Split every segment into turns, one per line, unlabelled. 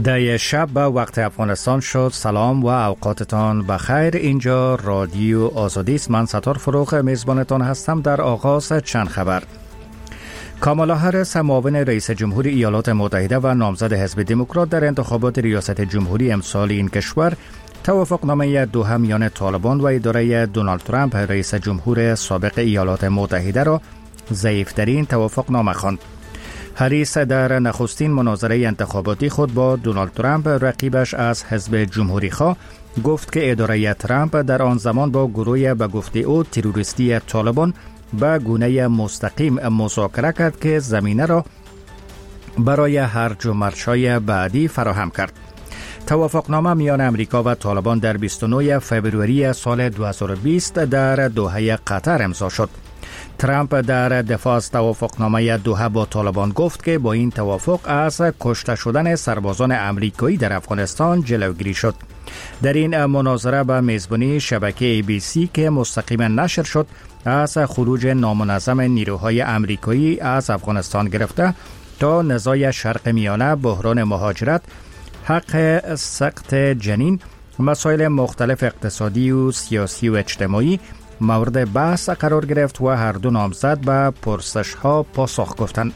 ده شب به وقت افغانستان شد. سلام و اوقاتتان بخیر. اینجا رادیو آزادی است. من ستار فروغ میزبانتان هستم. در آغاز چند خبر: کامالا هریس معاون رئیس جمهور ایالات متحده و نامزد حزب دموکرات در انتخابات ریاست جمهوری امسال این کشور توافقنامه دوحه میان طالبان و اداره دونالد ترامپ رئیس جمهور سابق ایالات متحده را ضعیف‌ترین توافقنامه خواند. هریس در نخستین مناظره انتخاباتی خود با دونالد ترامپ رقیبش از حزب جمهوری خواه گفت که اداره ترامپ در آن زمان با گروه به گفته او تروریستی طالبان به گونه مستقیم مذاکره کرد که زمینه را برای هرج و مرج‌های بعدی فراهم کرد. توافقنامه میان امریکا و طالبان در 29 فوریه سال 2020 در دوحه قطر امضا شد. ترامپ در دفاع از توافقنامه دوحه با طالبان گفت که با این توافق از کشته شدن سربازان امریکایی در افغانستان جلوگیری شد. در این مناظره به میزبانی شبکه ABC که مستقیما نشر شد، از خروج نامنظم نیروهای امریکایی از افغانستان گرفته تا نزاع شرق میانه، بحران مهاجرت، حق سقط جنین، مسائل مختلف اقتصادی و سیاسی و اجتماعی مورد بحث قرار گرفت و هر دو نامزد به پرسش‌ها پاسخ گفتند.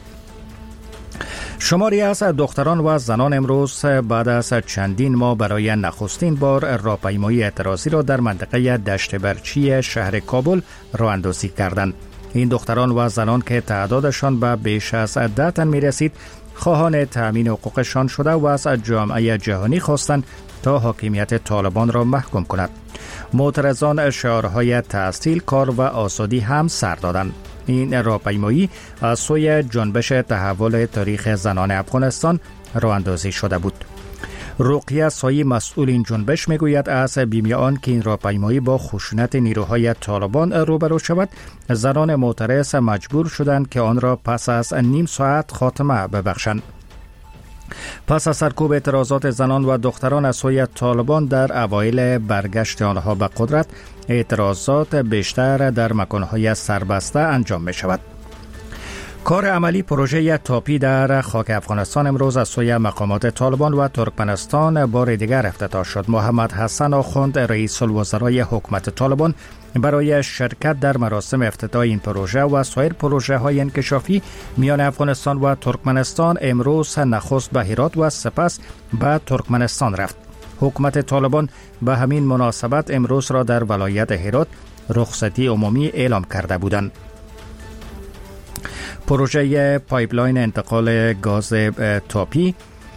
شماری از دختران و زنان امروز بعد از چندین ماه برای نخستین بار راهپیمایی اعتراضی را در منطقه دشت برچی شهر کابل راه اندازی کردند. این دختران و زنان که تعدادشان به بیش از 10 تن می رسید، خواهان تأمین حقوقشان شده و از جامعه جهانی خواستند تا حاکمیت طالبان را محکوم کند. معترضان شعارهای تحصیل، کار و آزادی هم سر دادند. این راهپیمایی از سوی جنبش تحول تاریخ زنان افغانستان راه اندازی شده بود. رقیه سایی مسئول این جنبش میگوید از بیم آن که این راهپیمایی با خشونت نیروهای طالبان روبرو شود، زنان معترض مجبور شدند که آن را پس از نیم ساعت خاتمه ببخشند. پس از سرکوب اعتراضات زنان و دختران از سوی طالبان در اوایل برگشت آنها به قدرت، اعتراضات بیشتر در مکانهای سربسته انجام می شود. کار عملی پروژه تاپی در خاک افغانستان امروز از سوی مقامات طالبان و ترکمنستان بار دیگر افتتاح شد. محمد حسن آخوند رئیس الوزرای حکومت طالبان برای شرکت در مراسم افتتاح این پروژه و سایر پروژه های انکشافی میان افغانستان و ترکمنستان امروز نخست به هرات و سپس به ترکمنستان رفت. حکومت طالبان به همین مناسبت امروز را در ولایت هرات رخصتی عمومی اعلام کرده بودند. پروژه پایپلاین انتقال گاز تاپی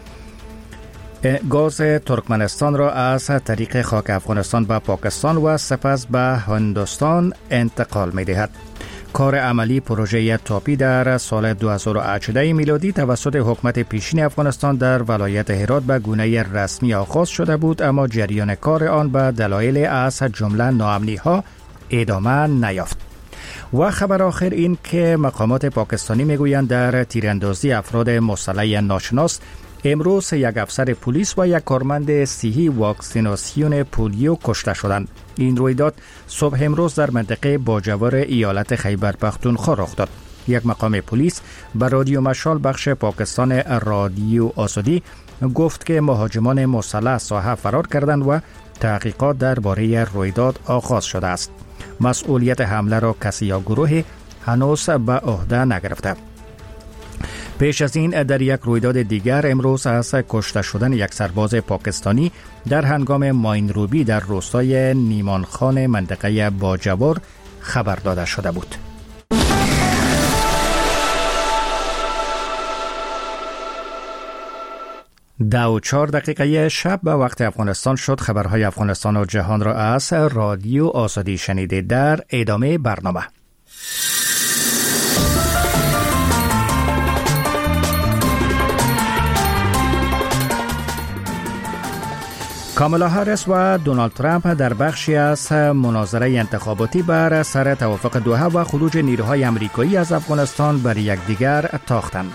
گاز ترکمنستان را از طریق خاک افغانستان به پاکستان و سپس به هندوستان انتقال می دهد. کار عملی پروژه تاپی در سال 2018 میلادی توسط حکومت پیشین افغانستان در ولایت هرات به گونه رسمی آغاز شده بود، اما جریان کار آن به دلایل از جمله ناامنی ها ادامه نیافت. و خبر آخر این که مقامات پاکستانی میگویند در تیراندازی افراد مسلح ناشناس امروز یک افسر پلیس و یک کارمند صحی واکسیناسیون پولیو کشته شدند. این رویداد صبح امروز در منطقه باجوار ایالت خیبر پختونخوا رخ داد. یک مقام پلیس به رادیو مشال بخش پاکستان رادیو آزادی گفت که مهاجمان مسلح ساحه فرار کردند و تحقیقات درباره رویداد آغاز شده است. مسئولیت حمله را کسی یا گروه هنوز به عهده نگرفته. پیش از این در یک رویداد دیگر امروز از کشته شدن یک سرباز پاکستانی در هنگام ماینروبی در روستای نیمانخان منطقه باجوار خبر داده شده بود. 10:04 شب به وقت افغانستان شد. خبرهای افغانستان و جهان را از رادیو آزادی شنیده. در ادامه برنامه کامالا هریس و دونالد ترامپ در بخشی از مناظره انتخاباتی بر سر توافق دوحه و خروج نیروهای امریکایی از افغانستان بر یکدیگر تاختند.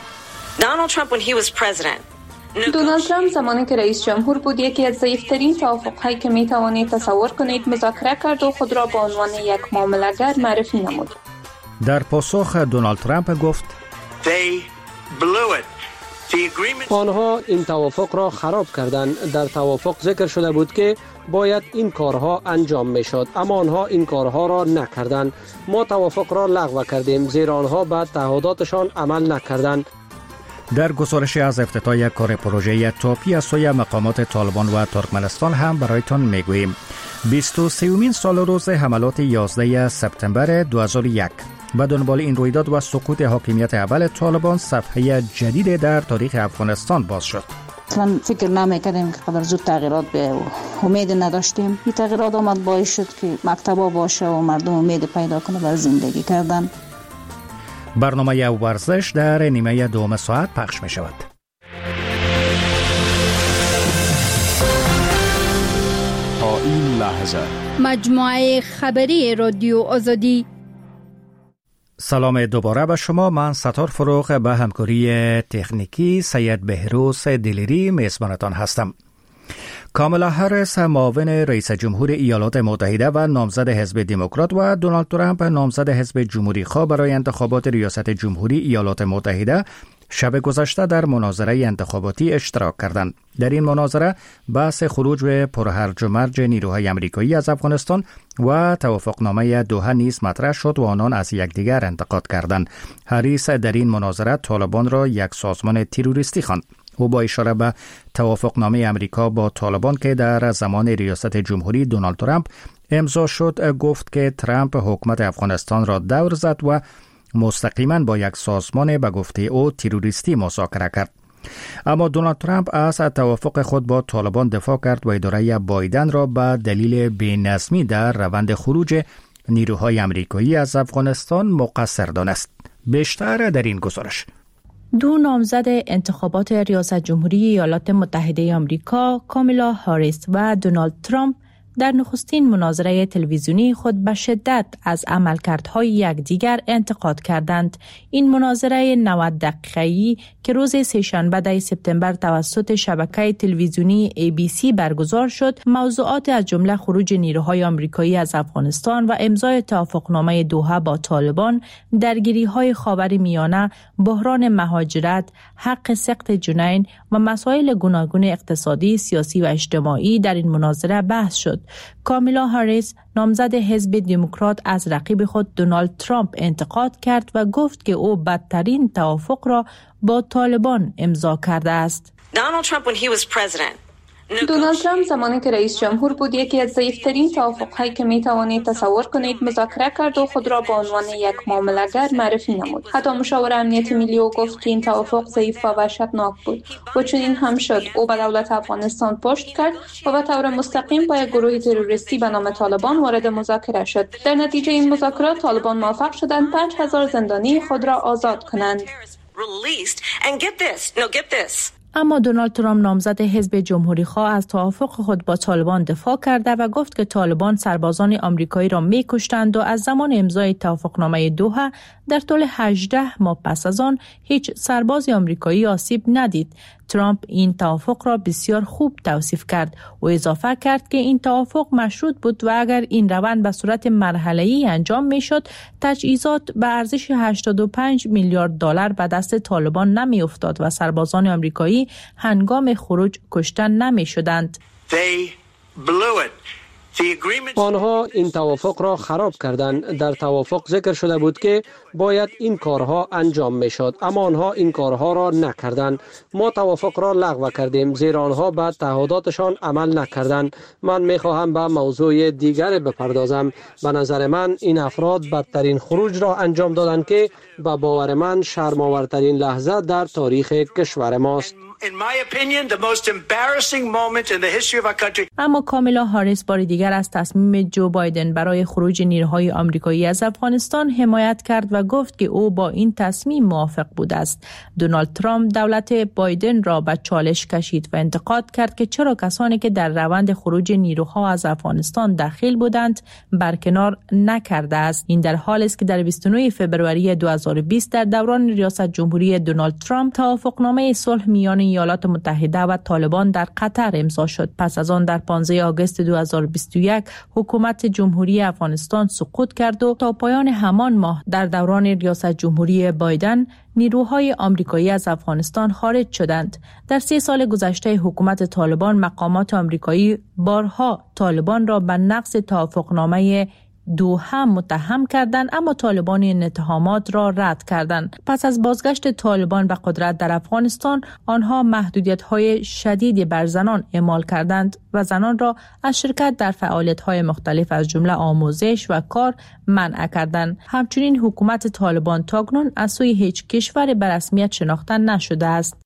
دونالد ترامپ زمانی که رئیس جمهور بود یکی از ضعیف‌ترین توافق‌هایی که می‌توانید تصور کنید مذاکره کرد و خود را به عنوان یک معامله‌گر معرفی نمود.
در پاسخ دونالد ترامپ گفت
آنها این توافق را خراب کردند. در توافق ذکر شده بود که باید این کارها انجام می شد، اما آنها این کارها را نکردند. ما توافق را لغو کردیم زیرا آنها به تعهداتشان عمل نکردند.
در گزارشی از افتتاح یک کار پروژه توپی از سوی مقامات طالبان و ترکمنستان هم برایتان میگوییم. 23مین سال روز حملات 11 سپتامبر 2001 به دنبال این رویداد و سقوط حاکمیت اول طالبان صفحه جدید در تاریخ افغانستان باز شد.
اصلا فکر نمی‌کردیم که قدر زود تغییرات بیاید و امید نداشتیم. این تغییرات آمد باعث شد که مکتبا باشه و مردم امید پیدا کنه برای زندگی کردن.
برنامه ورزش در نیمه دوم ساعت پخش می شود.
تا این لحظه
مجموعه خبری رادیو آزادی.
سلام دوباره به شما. من ستار فروغ به همکاری تکنیکی سید بهروز دلیری میزبانتان هستم. کامالا هریس معاون رئیس جمهور ایالات متحده و نامزد حزب دموکرات و دونالد ترامپ نامزد حزب جمهوری خواه برای انتخابات ریاست جمهوری ایالات متحده شب گذشته در مناظره انتخاباتی اشتراک کردند. در این مناظره بحث خروج به پرهرج و مرج نیروهای آمریکایی از افغانستان و توافقنامه دوحه نیز مطرح شد و آنان از یکدیگر انتقاد کردند. هریس در این مناظره طالبان را یک سازمان تروریستی خواند. او با اشاره به توافقنامه امریکا با طالبان که در زمان ریاست جمهوری دونالد ترامپ امضا شد گفت که ترامپ حکومت افغانستان را دور زد و مستقیما با یک سازمان به گفته او تروریستی مذاکره کرد. اما دونالد ترامپ از توافق خود با طالبان دفاع کرد و اداره بایدن را به دلیل بی‌نظمی در روند خروج نیروهای آمریکایی از افغانستان مقصر دانست. بیشتر در این گزارش.
دو نامزد انتخابات ریاست جمهوری ایالات متحده آمریکا، کامالا هریس و دونالد ترامپ در نخستین مناظره تلویزیونی خود به شدت از عملکردهای یکدیگر انتقاد کردند. این مناظره 90 دقیقه‌ای که روز سه‌شنبه 10 سپتامبر توسط شبکه تلویزیونی ABC برگزار شد، موضوعات از جمله خروج نیروهای آمریکایی از افغانستان و امضای توافقنامه دوحه با طالبان، درگیری‌های خاورمیانه، بحران مهاجرت، حق سقط جنین و مسائل گوناگون اقتصادی، سیاسی و اجتماعی در این مناظره بحث شد. کامالا هریس نامزد حزب دموکرات از رقیب خود دونالد ترامپ انتقاد کرد و گفت که او بدترین توافق را با طالبان امضا کرده است.
دونالد ترامپ زمانی که رئیس جمهور بود یکی از ضعیف‌ترین توافق‌هایی که می‌توانید تصور کنید مذاکره کرد و خود را به عنوان یک معامله‌گر معرفی نمود. حتی مشاور امنیت ملی او گفت که این توافق ضعیف و وحشتناک بود. و چون این هم شد، او به دولت افغانستان پشت کرد و به طور مستقیم با یک گروه تروریستی به نام طالبان وارد مذاکره شد. در نتیجه این مذاکرات طالبان موفق شدند 5000 زندانی خود را آزاد کنند.
اما دونالد ترامپ نامزد حزب جمهوری خواه از توافق خود با طالبان دفاع کرده و گفت که طالبان سربازان آمریکایی را می‌کشتند و از زمان امضای توافقنامه دوحه در طول 18 ماه پس از آن هیچ سرباز آمریکایی آسیب ندید. ترامپ این توافق را بسیار خوب توصیف کرد و اضافه کرد که این توافق مشروط بود و اگر این روند به صورت مرحله‌ای انجام می‌شد، تجهیزات به ارزش 85 میلیارد دلار به دست طالبان نمی‌افتاد و سربازان آمریکایی هنگام خروج کشته نمی‌شدند.
آنها این توافق را خراب کردند. در توافق ذکر شده بود که باید این کارها انجام می شد، اما آنها این کارها را نکردند. ما توافق را لغو کردیم زیرا آنها به تعهداتشان عمل نکردند. من می خواهم به موضوع دیگر بپردازم. به نظر من این افراد بدترین خروج را انجام دادند که به باور من شرم‌آورترین لحظه در تاریخ کشور ماست.
اما کامالا هریس بار دیگر از تصمیم جو بایدن برای خروج نیروهای آمریکایی از افغانستان حمایت کرد و گفت که او با این تصمیم موافق بود است. دونالد ترامپ دولت بایدن را به چالش کشید و انتقاد کرد که چرا کسانی که در روند خروج نیروها از افغانستان داخل بودند برکنار نکرده است. این در حالی است که در 29 فوریه 2020 در دوران ریاست جمهوری دونالد ترامپ توافقنامه صلح میان ایالات متحده و طالبان در قطر امضا شد. پس از آن در 15 آگوست 2021 حکومت جمهوری افغانستان سقوط کرد و تا پایان همان ماه در دوران ریاست جمهوری بایدن نیروهای آمریکایی از افغانستان خارج شدند. در 3 سال گذشته حکومت طالبان مقامات آمریکایی بارها طالبان را به نقض توافقنامه دوحه متهم کردند، اما طالبان این اتهامات را رد کردند. پس از بازگشت طالبان به قدرت در افغانستان، آنها محدودیت‌های شدیدی بر زنان اعمال کردند و زنان را از شرکت در فعالیت‌های مختلف از جمله آموزش و کار منع کردند. همچنین حکومت طالبان تاکنون از سوی هیچ کشور به رسمیت شناخته نشده است.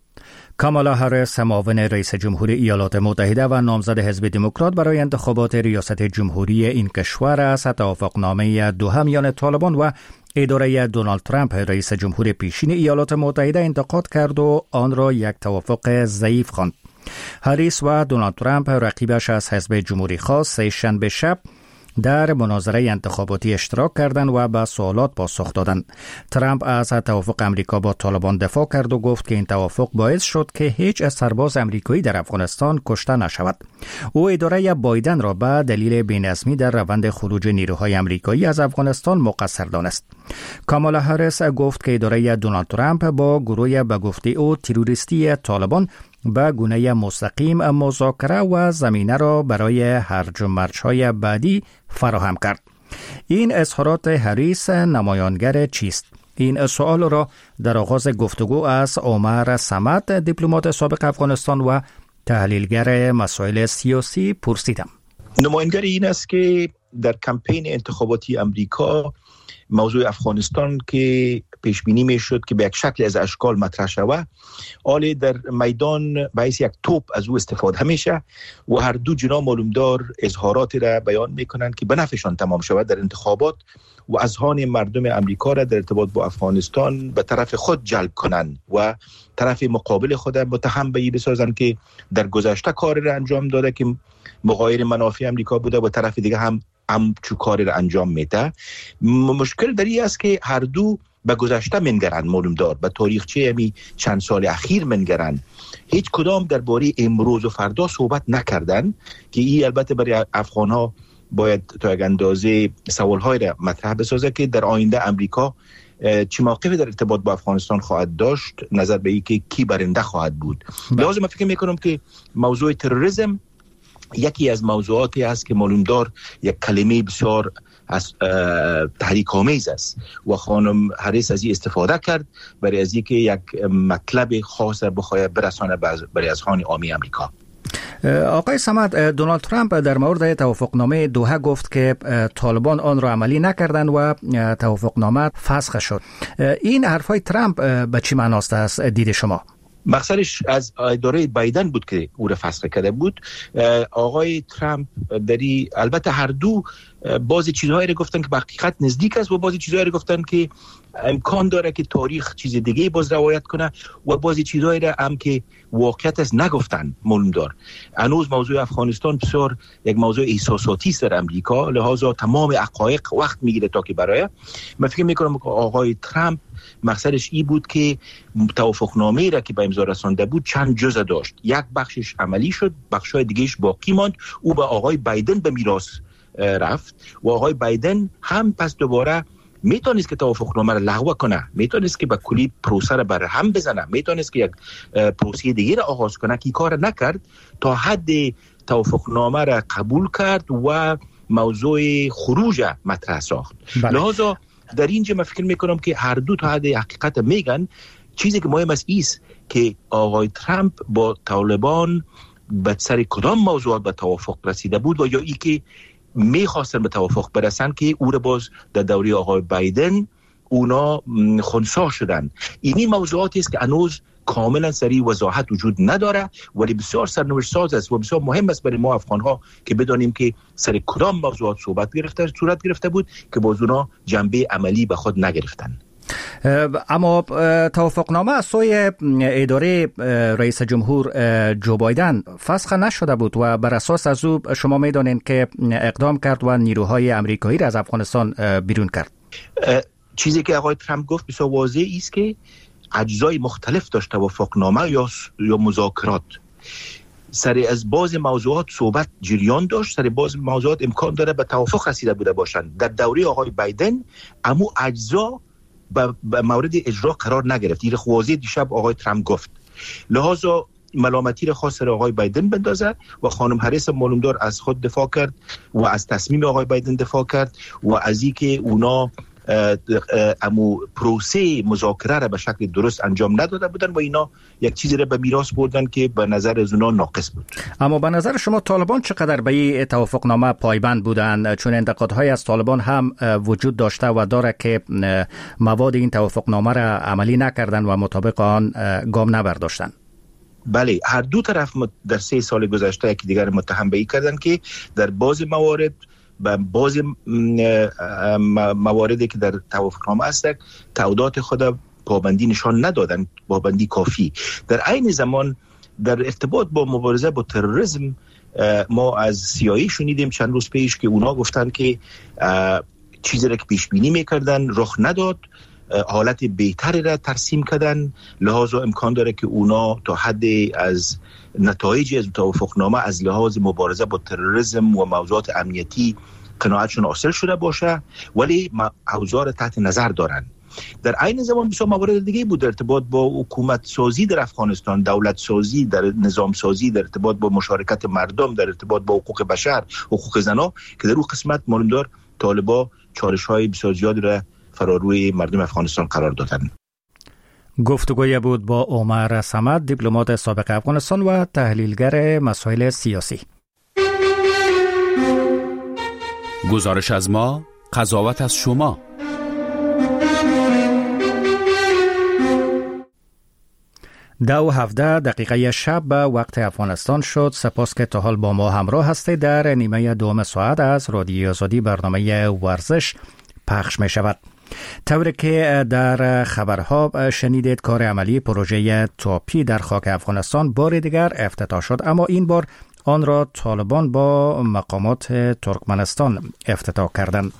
کامالا هریس، معاون رئیس جمهور ایالات متحده و نامزد حزب دموکرات برای انتخابات ریاست جمهوری این کشور است، توافقنامه دوحه میان طالبان و اداره دونالد ترامپ رئیس جمهور پیشین ایالات متحده انتقاد کرد و آن را یک توافق ضعیف خواند. هریس و دونالد ترامپ رقیبش از حزب جمهوری خواست سه شنبه شب در مناظره انتخاباتی اشتراک کردند و به سوالات پاسخ دادند. ترامپ از توافق امریکا با طالبان دفاع کرد و گفت که این توافق باعث شد که هیچ سرباز امریکایی در افغانستان کشته نشود. او اداره بایدن را به دلیل بی‌نظمی در روند خروج نیروهای امریکایی از افغانستان مقصر دانست. کامالا هریس گفت که اداره دونالد ترامپ با گروه به گفته او تروریستی طالبان به گونه مستقیم مذاکره و زمینه را برای هرج و مرج‌های بعدی فراهم کرد. این اظهارات هریس نمایانگر چیست؟ این سوال را در آغاز گفتگو از عمر صمد، دیپلمات سابق افغانستان و تحلیلگر مسائل سیاسی پرسیدم.
نمایانگر این است که در کمپین انتخاباتی امریکا موضوع افغانستان که پیش بینی می شد که به یک شکل از اشکال مطرح شود، آلی در میدان باعث یک توپ از او استفاده میشه و هر دو جناح معلومدار اظهاراتی را بیان میکنند که به نفعشان تمام شود در انتخابات و اذهان مردم امریکا را در ارتباط با افغانستان به طرف خود جلب کنند و طرف مقابل خود متهم به این بسازند که در گذشته کاری را انجام داده که مغایر منافع امریکا بوده و طرف دیگه هم چو کاری را انجام میده. مشکل در این است که هر دو به گذشته منگرند، معلومدار به تاریخچه همی چند سال اخیر منگرند. هیچ کدام درباره امروز و فردا صحبت نکردند که این البته برای افغان ها باید تا یک اندازه سوال‌های را مطرح بسازه که در آینده امریکا چه موقفی در ارتباط با افغانستان خواهد داشت، نظر به این که کی برنده خواهد بود. لازم فکر میکنم که موضوع تروریسم یکی از موضوعاتی است که معلومدار یک کلمه بسیار از تحریک آمیز است و خانم هریس از این استفاده کرد برای از اینکه یک مطلب خاص بخواهد برسانه برای اذهان عامی امریکا.
آقای صمد، دونالد ترامپ در مورد توافقنامه دوحه گفت که طالبان آن را عملی نکردند و توافقنامه فسخ شد. این حرفای ترامپ به چی معناست از دید شما؟
مقصدش از اداره بایدن بود که او را فسخ کرده بود. آقای ترامپ داری البته هر دو بعضی چیزهایی را گفتن که به حقیقت نزدیک است و بعضی چیزهایی را گفتن که امکان داره که تاریخ چیز دیگه باز روایت کنه و بعضی چیزهایی را هم که واقعیت است نگفتن. معلومدار هنوز موضوع افغانستان بسیار یک موضوع احساساتی است در امریکا، لحاظا تمام حقایق وقت میگیره تا که برای من فکر میکنم که آقای ترامپ مقصدش این بود که توافقنامه‌ای را که به امضا رسانده بود چند جزء داشت. یک بخشش عملی شد، بخشای دیگه‌اش باقی ماند. او به آقای بایدن به میراث رفت و آقای بایدن هم پس دوباره میتونست که توافقنامه را لغو کنه، میتونست که به کلی پروسه را بر هم بزنه، میتونست که یک پروسه دیگه را آغاز کنه که کار نکرد، تا حد توافقنامه را قبول کرد و موضوع خروج مطرح ساخت. لذا در اینجا من فکر میکنم که هر دو تا حد حقیقت میگن. چیزی که مهم است ایست که آقای ترامپ با طالبان به سر کدام موضوعات به توافق رسیده بود و یا ای که میخواستن به توافق برسن که او را باز در دوره آقای بایدن اونا خنثی شدن. اینی موضوعاتی است که هنوز کاملا سریع وضاحت وجود نداره، ولی بسیار سرنوشت ساز است و بسیار مهم است برای ما افغان ها که بدانیم که سر کدام موضوعات صورت گرفته بود که باز اونا جنبه عملی به خود نگرفتن.
اما توافقنامه از سوی اداره رئیس جمهور جو بایدن فسخ نشده بود و بر اساس از او شما میدانید که اقدام کرد و نیروهای امریکایی را از افغانستان بیرون کرد.
چیزی که آقای ترامپ گفت بسیار واضح است که اجزای مختلف داشت توافقنامه یا مذاکرات. سر از بعض موضوعات صحبت جریان داشت، سر بعض موضوعات امکان داره به توافق رسیده بوده باشند. در دوره آقای بایدن امو اجزا به مورد اجرا قرار نگرفت. این خوازی دیشب آقای ترامپ گفت. لحاظا ملامتی را خواست سر آقای بایدن بندازه و خانم هریس معلومدار از خود دفاع کرد و از تصمیم آقای بایدن دفاع کرد و از اینکه اونا امو پروسه مذاکره را به شکل درست انجام نداده بودن و اینا یک چیزی را به میراث بردن که به نظر از اونا ناقص بود.
اما به نظر شما طالبان چقدر به این توافقنامه پایبند بودند؟ چون انتقادهای از طالبان هم وجود داشته و داره که مواد این توافقنامه را عملی نکردن و مطابق آن گام نبرداشتن.
بله، هر دو طرف در 3 سال گذشته یکی دیگر متهم به این کردن که در بعض موارد بعض مواردی که در توافقنامه است تعهدات خود پابندی نشان ندادن، پابندی کافی. در عین زمان در ارتباط با مبارزه با تروریسم ما از CIA شنیدیم چند روز پیش که اونا گفتن که چیزی را که پیش بینی میکردن رخ نداد، حالت بهتری را ترسیم کردن، لحاظا امکان داره که اونا تا حد از نتایجی از توافقنامه از لحاظ مبارزه با تروریسم و موضوعات امنیتی قناعتشون حاصل شده باشه، ولی اوضاع تحت نظر دارن. در عین زمان بسیار موارد دیگه بود در ارتباط با حکومت سازی در افغانستان، دولت سازی، در نظام سازی، در ارتباط با مشارکت مردم، در ارتباط با حقوق بشر، حقوق زنا، که در اون قسمت معلومدار طالبا چالش‌های بسیار زیادی را فراروی مردم افغانستان قرار دادن.
گفتگوی بود با عمر صمد، دیپلمات سابق افغانستان و تحلیلگر مسائل سیاسی.
گزارش از ما، قضاوت از شما.
دو 17 دقیقه شب به وقت افغانستان شد. سپاس که تا حال با ما همراه هستید. در نیمه دوم ساعت از رادیو آزادی برنامه ورزش پخش می شود. طوری که در خبرها شنیدید، کار عملی پروژه تاپی در خاک افغانستان بار دیگر افتتاح شد، اما این بار آن را طالبان با مقامات ترکمنستان افتتاح کردند.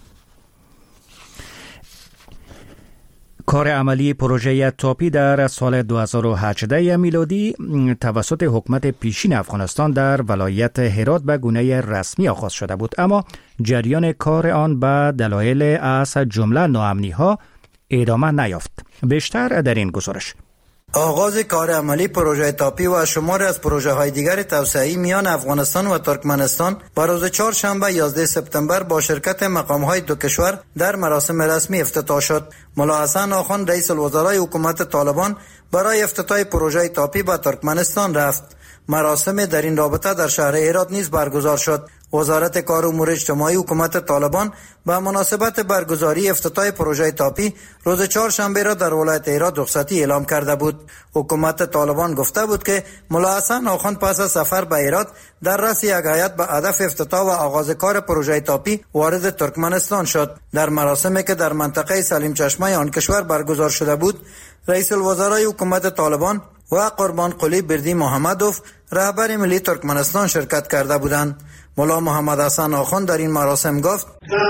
کار عملی پروژه تاپی در سال 2018 میلادی توسط حکومت پیشین افغانستان در ولایت هرات به گونه رسمی آغاز شده بود، اما جریان کار آن به دلایل از جمله ناامنی‌ها ادامه نیافت. بیشتر در این گزارش.
آغاز کار عملی پروژه تاپی و شماری از پروژه های دیگر توسعه‌ای میان افغانستان و ترکمنستان با روز چهارشنبه 11 سپتامبر با شرکت مقام های دو کشور در مراسم رسمی افتتاح شد. ملا حسن آخان رئیس الوزرای حکومت طالبان برای افتتاح پروژه تاپی به ترکمنستان رفت. مراسم در این رابطه در شهر هرات نیز برگزار شد. وزارت کار و امور اجتماعی حکومت طالبان به مناسبت برگزاری افتتاح پروژه تاپی روز چهارشنبه را در ولایت هرات رخصتی اعلام کرده بود. حکومت طالبان گفته بود که ملا حسن آخان پس از سفر به هرات در رأس یک هیئت به هدف افتتاح و آغاز کار پروژه تاپی وارد ترکمنستان شد. در مراسمی که در منطقه سلیم چشمه آن کشور برگزار شده بود، رئیس الوزرای حکومت طالبان و قربان قلی بردی محمدوف رهبر ملی ترکمنستان شرکت کرده بودند. ملا محمد حسن آخان در این مراسم گفت: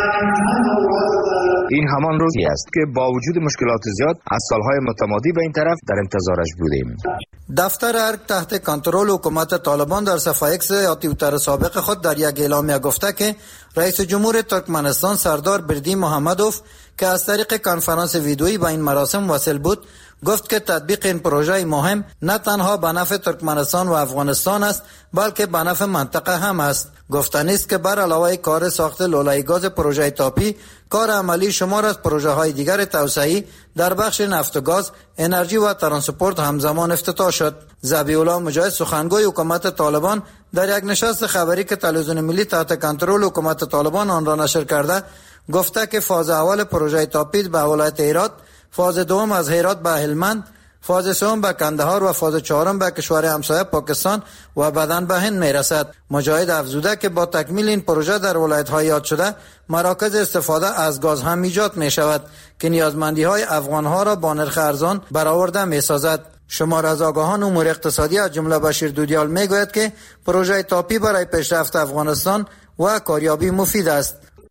این همان روزی است که با وجود مشکلات زیاد از سالهای متمادی به این طرف در انتظارش بودیم.
دفتر ارگ تحت کنترل حکومت طالبان در صفحه اکس توییتر سابق خود در یک اعلامیه گفته که رئیس جمهور ترکمنستان سردار بردی محمدوف که از طریق کنفرانس ویدئویی به این مراسم وصل بود، گفت که تطبیق این پروژه مهم نه تنها به نفع ترکمنستان و افغانستان است، بلکه به نفع منطقه هم است. گفتنی است که بر علاوه کار ساخت لولای گاز پروژه تاپی، کار عملی شمار از پروژه های دیگر توسعه‌ای در بخش نفت و گاز، انرژی و ترانسپورت همزمان افتتاح شد. ذبیح الله مجاهد سخنگوی حکومت طالبان در یک نشست خبری که تلویزیون ملی تحت کنترل حکومت طالبان آن را نشر کرده گفته که فاز اول پروژه تاپی به ولایت هرات، فاز دوم از هرات به هلمند، فاز سوم به کندهار و فاز چهارم به کشور همسایه پاکستان و بعداً به هند میرسد. مجاهد افزوده که با تکمیل این پروژه در ولایت‌های یاد شده مراکز استفاده از گاز هم ایجاد می شود که نیازمندی‌های افغان‌ها را با نرخ ارزان برآورده می‌سازد. شمار از آگاهان امور اقتصادی از جمله بشیر دودیال میگوید که پروژه تاپی برای پیشرفت افغانستان و کاریابی مفید است.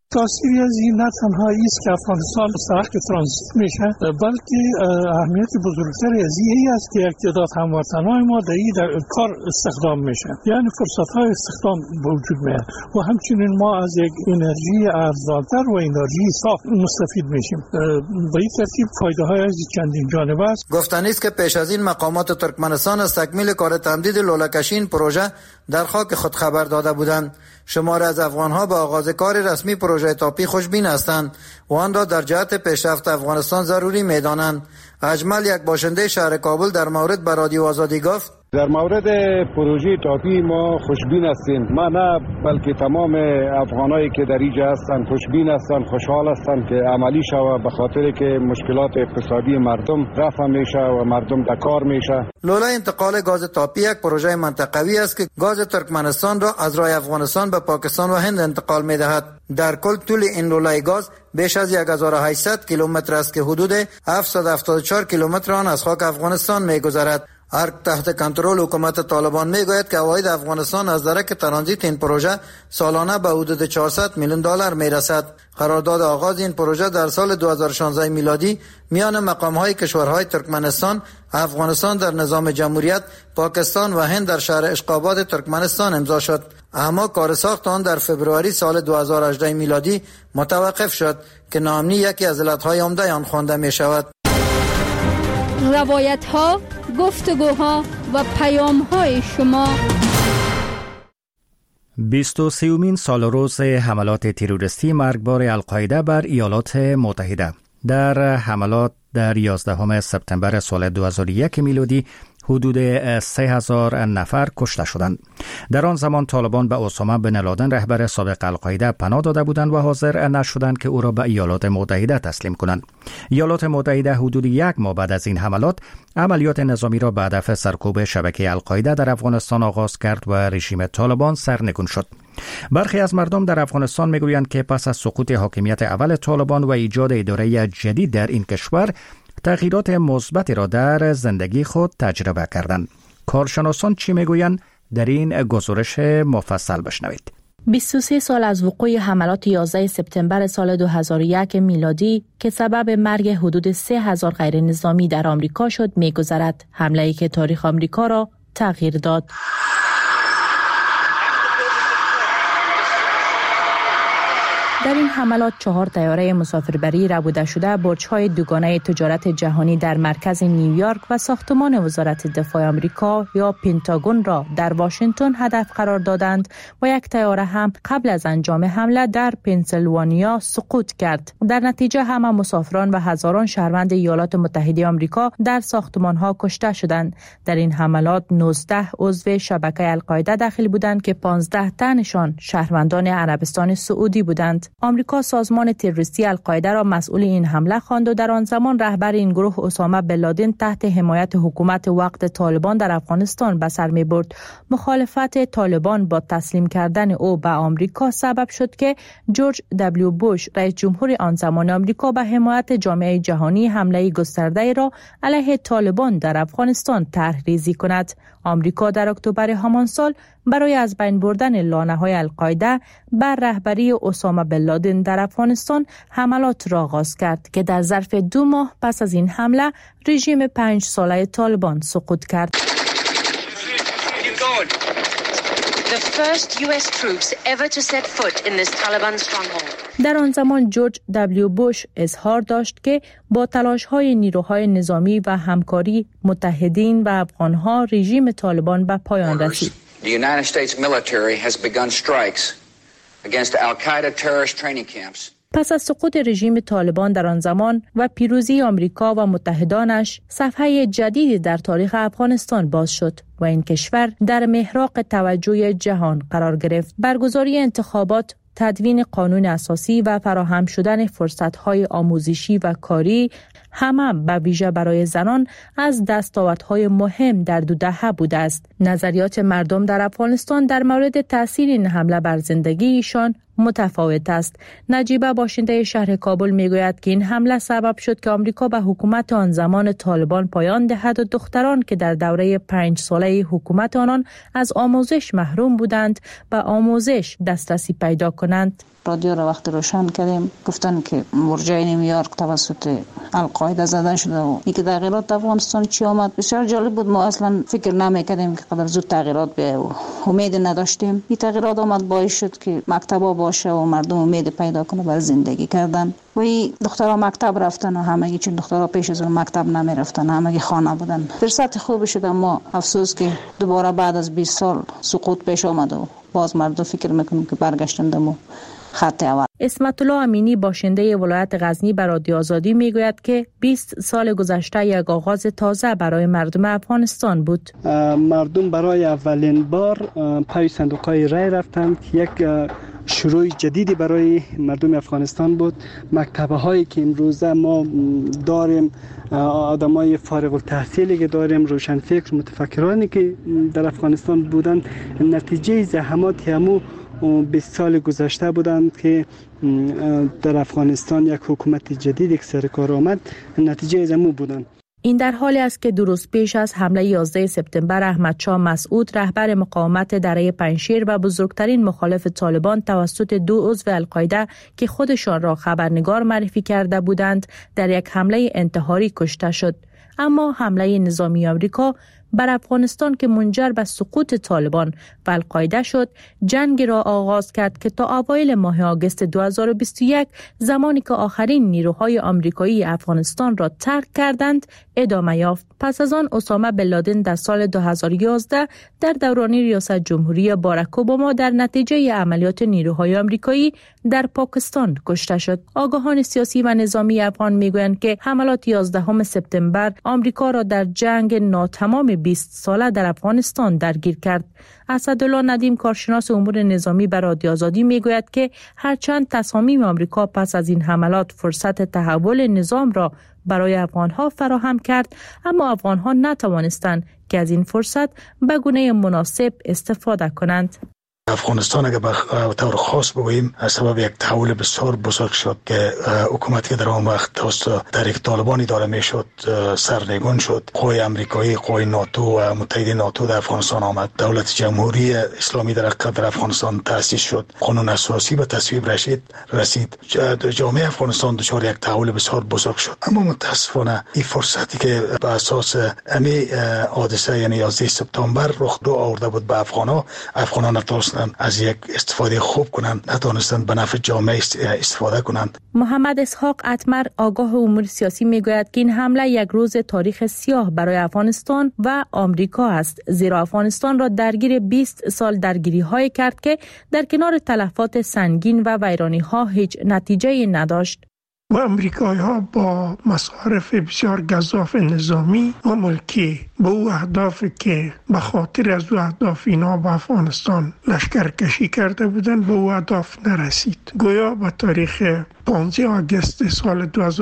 تاثیری از این نه تنها است که افغانستان مستحق ترانزیت میشه، بلکه اهمیت بزرگتری از این است که یک تعداد هموطنان ما در کار استخدام میشه، یعنی فرصت های استخدام وجود میاد و همچنین ما از یک انرژی ارزانتر و انرژی صاف مستفید میشیم. به این ترتیب فایده های از چندین جانبه است.
گفتنی است که پیش از این مقامات ترکمنستان از تکمیل کار تمدید لوله‌کشی این پروژه در خاک خود خبر داده بودند. شمار از افغان‌ها به آغاز کار رسمی پروژه تاپی خوشبین هستند و آن را در جهت پیشرفت افغانستان ضروری می‌دانند. اجمل، یک باشنده شهر کابل، در مورد به رادیو آزادی گفت:
در مورد پروژه تاپی ما خوشبین هستیم. ما نه بلکه تمام افغانایی که در اینجا هستند خوشبین هستند، خوشحال هستند که عملی شود، به خاطر که مشکلات اقتصادی مردم رفع میشه و مردم در کار میشه.
لوله انتقال گاز تاپی یک پروژه منطقوی است که گاز ترکمنستان را از راه افغانستان به پاکستان و هند انتقال میدهد. در کل طول این لوله گاز بیش از 1800 کیلومتر است که حدود 774 کیلومتر آن از خاک افغانستان میگذرد. ارگ تحت کنترل حکومت طالبان میگوید که عواید افغانستان از درک ترانزیت این پروژه سالانه به حدود 400 میلیون دلار میرسد. قرارداد آغاز این پروژه در سال 2016 میلادی میان مقام‌های کشورهای ترکمنستان، افغانستان در نظام جمهوریت، پاکستان و هند در شهر اشقاباد ترکمنستان امضا شد، اما کار ساخت آن در فبروری سال 2018 میلادی متوقف شد که ناامنی یکی از علتهای عمده آن خوانده می شود.
روایت‌ها، گفتگوها و پیام‌های شما.
23مین سال روز حملات تروریستی مرگبار القاعده بر ایالات متحده. در حملات در 11 سپتامبر سال 2001 میلادی حدود 3000 نفر کشته شدند. در آن زمان طالبان به اسامه بن لادن رهبر سابق القاعده پناه داده بودند و حاضر نشدند که او را به ایالات متحده تسلیم کنند. ایالات متحده حدود یک ماه بعد از این حملات عملیات نظامی را به هدف سرکوب شبکه القاعده در افغانستان آغاز کرد و رژیم طالبان سرنگون شد. برخی از مردم در افغانستان میگویند که پس از سقوط حاکمیت اول طالبان و ایجاد اداره جدید در این کشور تغییرات مثبتی را در زندگی خود تجربه کردند. کارشناسان چی میگویند؟ در این گزارش مفصل بشنوید.
23 سال از وقوع حملات 11 سپتامبر سال 2001 میلادی که سبب مرگ حدود 3000 غیر نظامی در آمریکا شد میگذرد. حمله‌ای که تاریخ آمریکا را تغییر داد. در این حملات 4 طیاره مسافربری ربوده شده برج‌های دوگانه تجارت جهانی در مرکز نیویورک و ساختمان وزارت دفاع آمریکا یا پنتاگون را در واشنگتن هدف قرار دادند و یک طیاره هم قبل از انجام حمله در پنسیلوانیا سقوط کرد. در نتیجه همه مسافران و هزاران شهروند ایالات متحده آمریکا در ساختمان‌ها کشته شدند. در این حملات 19 عضو شبکه القاعده داخل بودند که 15 تنشان شهروندان عربستان سعودی بودند. آمریکا سازمان تروریستی القاعده را مسئول این حمله خواند و در آن زمان رهبر این گروه اسامه بن لادن تحت حمایت حکومت وقت طالبان در افغانستان به سر می‌برد. مخالفت طالبان با تسلیم کردن او به آمریکا سبب شد که جورج دبلیو بوش رئیس جمهور آن زمان آمریکا به حمایت جامعه جهانی حمله گسترده را علیه طالبان در افغانستان طرح‌ریزی کند. آمریکا در اکتبر همان سال برای از بین بردن لانه‌های القاعده بر رهبری اسامه بن لادن در افغانستان حملات را آغاز کرد که در ظرف 2 ماه پس از این حمله رژیم 5 ساله طالبان سقوط کرد.
The first US troops ever to set foot in this Taliban stronghold.
در آن زمان جورج دبلیو بوش اظهار داشت که با تلاش‌های نیروهای نظامی و همکاری متحدین و افغان‌ها رژیم طالبان به پایان رسید.
The United States military has begun strikes against Al-Qaeda terrorist training camps.
پس از سقوط رژیم طالبان در آن زمان و پیروزی آمریکا و متحدانش، صفحه جدیدی در تاریخ افغانستان باز شد و این کشور در محراق توجه جهان قرار گرفت. برگزاری انتخابات، تدوین قانون اساسی و فراهم شدن فرصت‌های آموزشی و کاری همه به ویژه برای زنان از دستاوردهای مهم در 2 دهه بوده است. نظریات مردم در افغانستان در مورد تأثیر این حمله بر زندگی ایشان متفاوت است. نجیبه باشنده شهر کابل میگوید که این حمله سبب شد که آمریکا به حکومت آن زمان طالبان پایان دهد و دختران که در دوره 5 ساله حکومت آنان از آموزش محروم بودند به آموزش دسترسی پیدا کنند.
رادیو را وقتی روشن کردیم گفتن که برج نیویورک توسط القاعده زده شده و اینکه تغییرات افغانستان چی آمد بسیار جالب بود. ما اصلا فکر نمی‌کردیم که قدر زود تغییرات بیاید و امید نداشتیم. این تغییرات آمد باعث شد که مکتبا باشه و مردم امید پیدا کنه برای زندگی کردن. و این دخترها مکتب رفتن و همگی، چون دخترها پیش از اون مکتب نمی رفتن، همگی خانه بودن. فرصت خوب شد، اما افسوس که دوباره بعد از 20 سال سقوط پیش آمد و باز مردم فکر میکنیم که برگشتن خط اول.
اسمت الله امینی باشنده ولایت غزنی به رادیو آزادی میگوید که 20 سال گذشته یک آغاز تازه برای مردم افغانستان بود.
مردم برای اولین بار پای صندوق‌های رای رفتند. یک شروع جدیدی برای مردم افغانستان بود. مکتب‌هایی که امروزه ما داریم، آدمای فارغ التحصیلی که داریم، روشنفکر متفکرانی که در افغانستان بودند، نتیجه زحمات همو 20 سال گذشته بودند که در افغانستان یک حکومت جدیدی که سر کار آمد، نتیجه زمو بودند.
این در حالی است که 2 روز پیش از حمله 11 سپتامبر احمدشاه مسعود رهبر مقاومت دره پنجشیر و بزرگترین مخالف طالبان توسط 2 عضو القاعده که خودشان را خبرنگار معرفی کرده بودند در یک حمله انتحاری کشته شد. اما حمله نظامی آمریکا بر افغانستان که منجر به سقوط طالبان و القاعده شد، جنگ را آغاز کرد که تا اوایل ماه آگوست 2021 زمانی که آخرین نیروهای آمریکایی افغانستان را ترک کردند ادامه یافت. پس از آن اسامه بن لادن در سال 2011 در دوران ریاست جمهوری باراک اوباما در نتیجه عملیات نیروهای آمریکایی در پاکستان کشته شد. آگاهان سیاسی و نظامی افغان میگویند که حملات 11 سپتامبر آمریکا را در جنگ ناتمام 20 ساله در افغانستان درگیر کرد. اسدالله ندیم کارشناس امور نظامی بر رادیو آزادی میگوید که هرچند تصامیم آمریکا پس از این حملات فرصت تحول نظام را برای افغانها فراهم کرد، اما افغانها نتوانستند که از این فرصت به گونه مناسب استفاده کنند.
افغانستان اگر به طور خاص بگوییم سبب یک تحول بسیار بزرگ شد که حکومتی که در آن وقت توسط تحریک طالبان اداره میشد سرنگون شد. قوای آمریکایی، قوای ناتو و متحدین ناتو در افغانستان آمد. دولت جمهوری اسلامی در افغانستان تأسیس شد. قانون اساسی به تصویب رسید. جامعه افغانستان دچار یک تحول بسیار بزرگ شد. اما متاسفانه این فرصتی که به اساس امی حادثه یعنی 11 سپتامبر رخ آورده بود به افغانان نتونستند از یک استفاده خوب کنند، نتونستند به نفع جامعه استفاده کنند.
محمد اسحاق اتمر آگاه امور سیاسی میگوید که این حمله یک روز تاریخ سیاه برای افغانستان و آمریکا است، زیرا افغانستان را درگیر 20 سال درگیری های کرد که در کنار تلفات سنگین و ویرانی ها هیچ نتیجه نداشت.
و امریکایی ها با مصارف بسیار گزاف نظامی و ملکی به او اهدافی که به خاطر از او اهداف اینا به افغانستان لشکرکشی کرده بودن به او اهداف نرسید. گویا به تاریخ 15 آگوست سال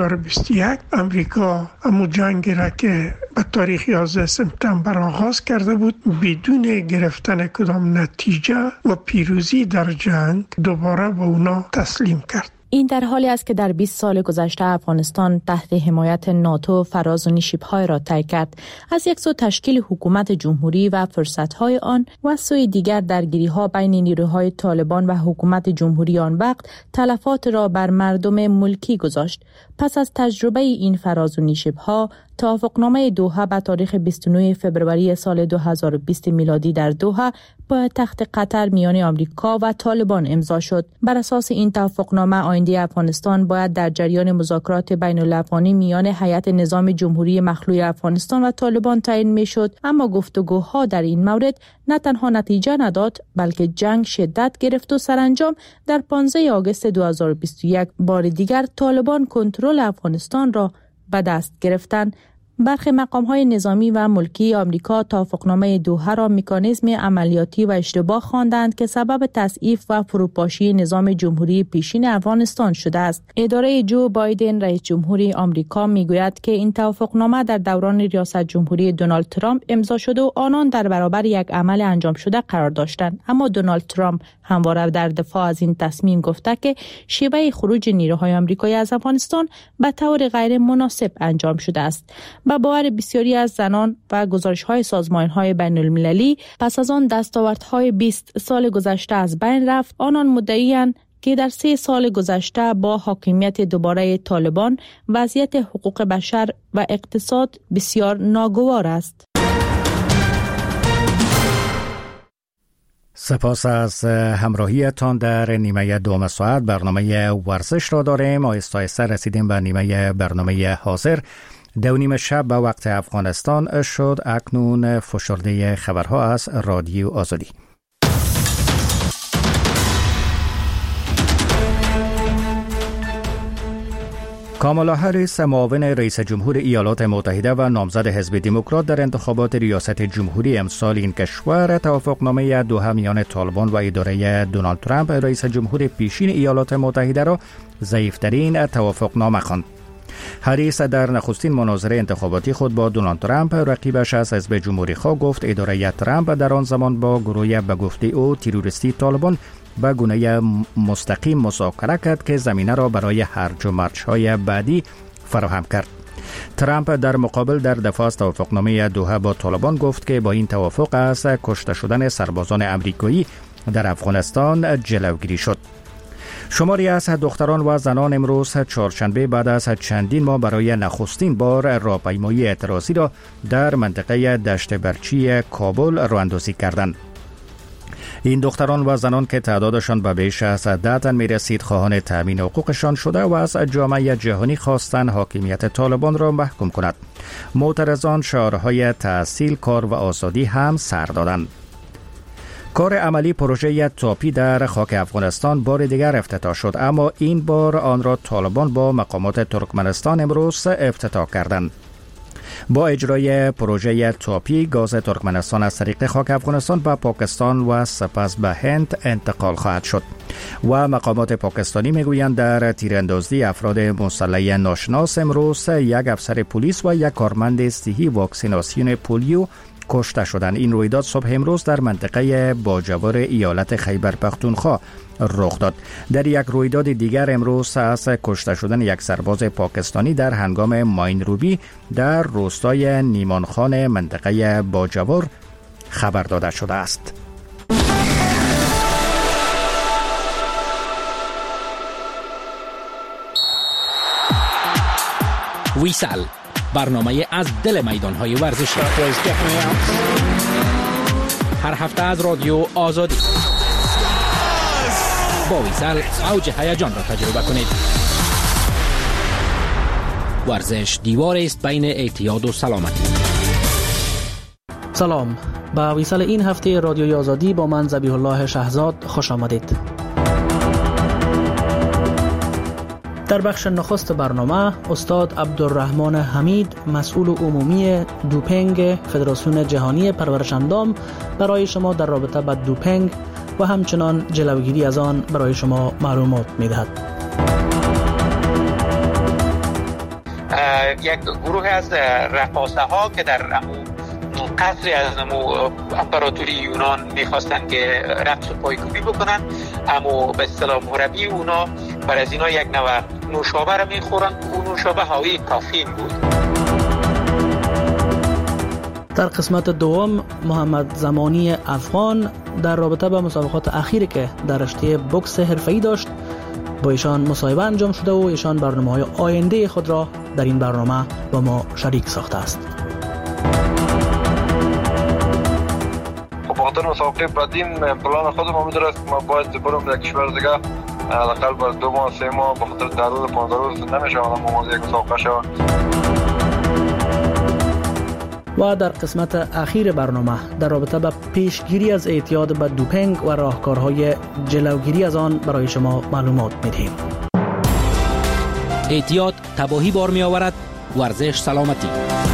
2021 امریکا همون جنگی را که به تاریخ 11 سپتامبر آغاز کرده بود بدون گرفتن کدام نتیجه و پیروزی در جنگ دوباره به اونا تسلیم کرد.
این در حالی است که در 20 سال گذشته افغانستان تحت حمایت ناتو فرازونی شیب‌های را طی کرد. از یک سو تشکیل حکومت جمهوری و فرصت‌های آن و سوی دیگر درگیری‌ها بین نیروهای طالبان و حکومت جمهوری آن وقت تلفات را بر مردم ملکی گذاشت. پس از تجربه این فرازونی شیب‌ها توافقنامه دوحه به تاریخ 29 فوریه سال 2020 میلادی در دوحه با تخت قطر میان آمریکا و طالبان امضا شد. بر اساس این توافقنامه آینده افغانستان باید در جریان مذاکرات بین الافغانی میان هیئت نظام جمهوری مخلوع افغانستان و طالبان تعیین میشد، اما گفتگوها در این مورد نه تنها نتیجه نداد بلکه جنگ شدت گرفت و سرانجام در 15 آگوست 2021 بار دیگر طالبان کنترل افغانستان را به دست گرفتند. برخی مقام‌های نظامی و ملکی آمریکا توافقنامه دوحه را مکانیزم عملیاتی و اشتباه خواندند که سبب تضعیف و فروپاشی نظام جمهوری پیشین افغانستان شده است. اداره جو بایدن رئیس جمهوری آمریکا میگوید که این توافقنامه در دوران ریاست جمهوری دونالد ترامپ امضا شده و آنان در برابر یک عمل انجام شده قرار داشتند، اما دونالد ترامپ همواره در دفاع از این تصمیم گفته که شیوه خروج نیروهای آمریکایی از افغانستان به طور غیر مناسب انجام شده است. با باور بسیاری از زنان و گزارش‌های سازمان‌های بین‌المللی پس از آن دستاوردهای 20 سال گذشته از بین رفت. آنان مدعی‌اند که در 3 سال گذشته با حاکمیت دوباره طالبان وضعیت حقوق بشر و اقتصاد بسیار ناگوار است.
سپاس از همراهیتان در نیمه دوم ساعت برنامه ورزش را داریم. آهسته آهسته رسیدیم به نیمه برنامه حاضر. 2:30 شب به وقت افغانستان شد. اکنون فشرده خبرها از رادیو آزادی. کامالا هریس معاون رئیس جمهور ایالات متحده و نامزد حزب دموکرات در انتخابات ریاست جمهوری امسال این کشور توافقنامه دوحه میان طالبان و اداره دونالد ترامپ رئیس جمهور پیشین ایالات متحده را ضعیف‌ترین توافقنامه خواند. هریس در نخستین مناظره انتخاباتی خود با دونالد ترامپ رقیبش از حزب جمهوری خواه گفت اداره ترامپ در آن زمان با گروه به گفته او تروریستی طالبان به گونه مستقیم مذاکره کرد که زمینه را برای هرج و مرج‌های بعدی فراهم کرد. ترامپ در مقابل در دفاع از توافقنامه دوحه با طالبان گفت که با این توافق از کشته شدن سربازان امریکایی در افغانستان جلوگیری شد. شماری از دختران و زنان امروز چهارشنبه بعد از چندین ماه برای نخستین بار راهپیمایی اعتراضی را در منطقه دشت برچی کابل راه‌اندازی کردند. این دختران و زنان که تعدادشان به بیش از 10 تن می‌رسید خواهان تأمین حقوقشان شده و از جامعه جهانی خواستند حاکمیت طالبان را محکوم کند. معترضان شعارهای تحصیل، کار و آزادی هم سر دادند. کار عملی پروژه تاپی در خاک افغانستان بار دیگر افتتاح شد، اما این بار آن را طالبان با مقامات ترکمنستان امروز افتتاح کردند. با اجرای پروژه تاپی گاز ترکمنستان از طریق خاک افغانستان به پاکستان و سپس به هند انتقال خواهد شد و مقامات پاکستانی میگویند در تیراندازی افراد مسلح ناشناس امروز یک افسر پلیس و یک کارمند صحی واکسیناسیون پولیو کشته شدند. این رویداد صبح امروز در منطقه باجوار ایالت خیبر پختونخوا رخ داد. در یک رویداد دیگر امروز از کشته شدن یک سرباز پاکستانی در هنگام ماین روبی در روستای نیمانخان منطقه باجوار خبر داده شده است.
ویسال، برنامه از دل میدان‌های ورزشی، هر هفته از رادیو آزادی. با ویسال اوج هیجان را تجربه کنید. ورزش دیواری است بین اعتیاد و سلامتی.
سلام، به ویسال این هفته رادیوی آزادی با من ذبیح الله شهزاد خوش آمدید. در بخش نخست برنامه استاد عبدالرحمن حمید، مسئول عمومی دوپنگ فدراسیون جهانی پرورش اندام، برای شما در رابطه با دوپنگ و همچنان جلوگیری از آن برای شما معلومات می‌دهد.
یک گروه از رقاصه‌ها که در قصری از امپراتوری یونان می‌خواستند که رقص پایکوبی بکنن، اما به اصطلاح مربی اونا بر از اینا یک نوع نوشابه را می‌خورن. اون نوشابه حاوی کافئین بود.
در قسمت دوم محمد زمانی افغان در رابطه با مسابقات اخیری که در رشته بوکس حرفه‌ای داشت با ایشان مصاحبه انجام شده و ایشان برنامه‌های آینده خود را در این برنامه با ما شریک ساخته است.
خاطر مسابقه بعدین پلان خودم امید است که ما باید برم در کشور دیگه، حداقل بر 2 ماه 3 ماه به خاطر 10 روز 15 روز نمیشه اما موضوع یک مسابقه شود.
و در قسمت اخیر برنامه در رابطه با پیشگیری از اعتیاد به دوپنگ و راهکارهای جلوگیری از آن برای شما معلومات می‌دهیم.
اعتیاد تباهی بار می‌آورد، ورزش سلامتی.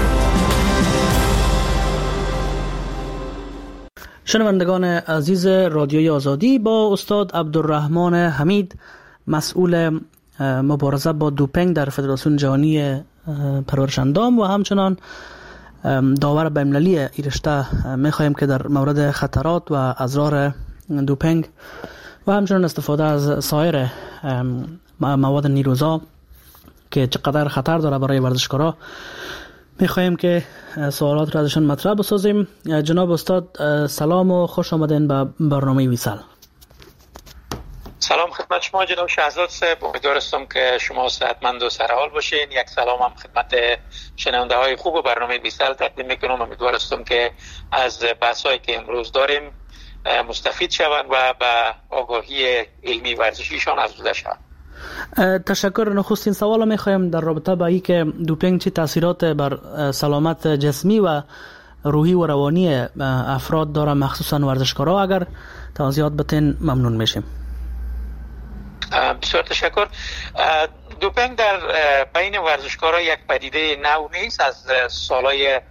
شنوندگان عزیز رادیوی آزادی، با استاد عبدالرحمن حمید، مسئول مبارزه با دوپنگ در فدراسیون جهانی پرورش اندام و همچنان داور بین‌المللی این رشته می‌خواهیم که در مورد خطرات و اضرار دوپنگ و همچنان استفاده از سایر مواد نیروزا که چقدر خطر داره برای ورزشکارا می‌خواهیم که سوالات را ازشان مطرح بسازیم. جناب استاد سلام و خوش آمدین به برنامه ویسال.
سلام خدمت خدمت شما جناب شهزاد صاحب، امیدوارم که شما صحتمند و سرحال باشین. یک سلام هم خدمت شنونده های خوب برنامه 20 سال تقدیم میکنم. امیدوارم که از بحثایی که امروز داریم مستفید شوند و به آگاهی علمی ورزشیشان افزوده شوند.
تشکر. نخستین سوال میخوایم در رابطه با اینکه دوپینگ چه تاثیرات بر سلامت جسمی و روحی و روانی افراد داره، مخصوصا ورزشکارا، اگر توضیحات بتین ممنون میشیم.
بسیار تشکر. دوپینگ در بین ورزشکارا یک پدیده نو نیست. از سالهای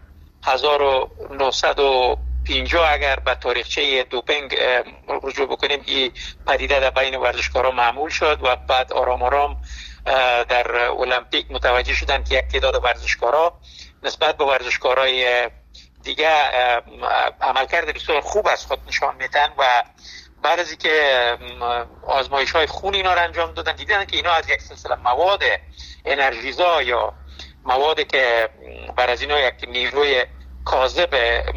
1950 اگر به تاریخچه دوپینگ رجوع بکنیم، این پدیده در بین ورزشکارا معمول شد و بعد آرام آرام در المپیک متوجه شدند که یک تعداد ورزشکارا نسبت به ورزشکارای دیگه عملکرد بسیار خوب از خود نشان میدن و بعد از اینکه آزمایش های خون اینا رو انجام دادن، دیدن که اینا از یک سلسله مواد انرژیزا یا موادی که بر از اینا یک نیروی کاذب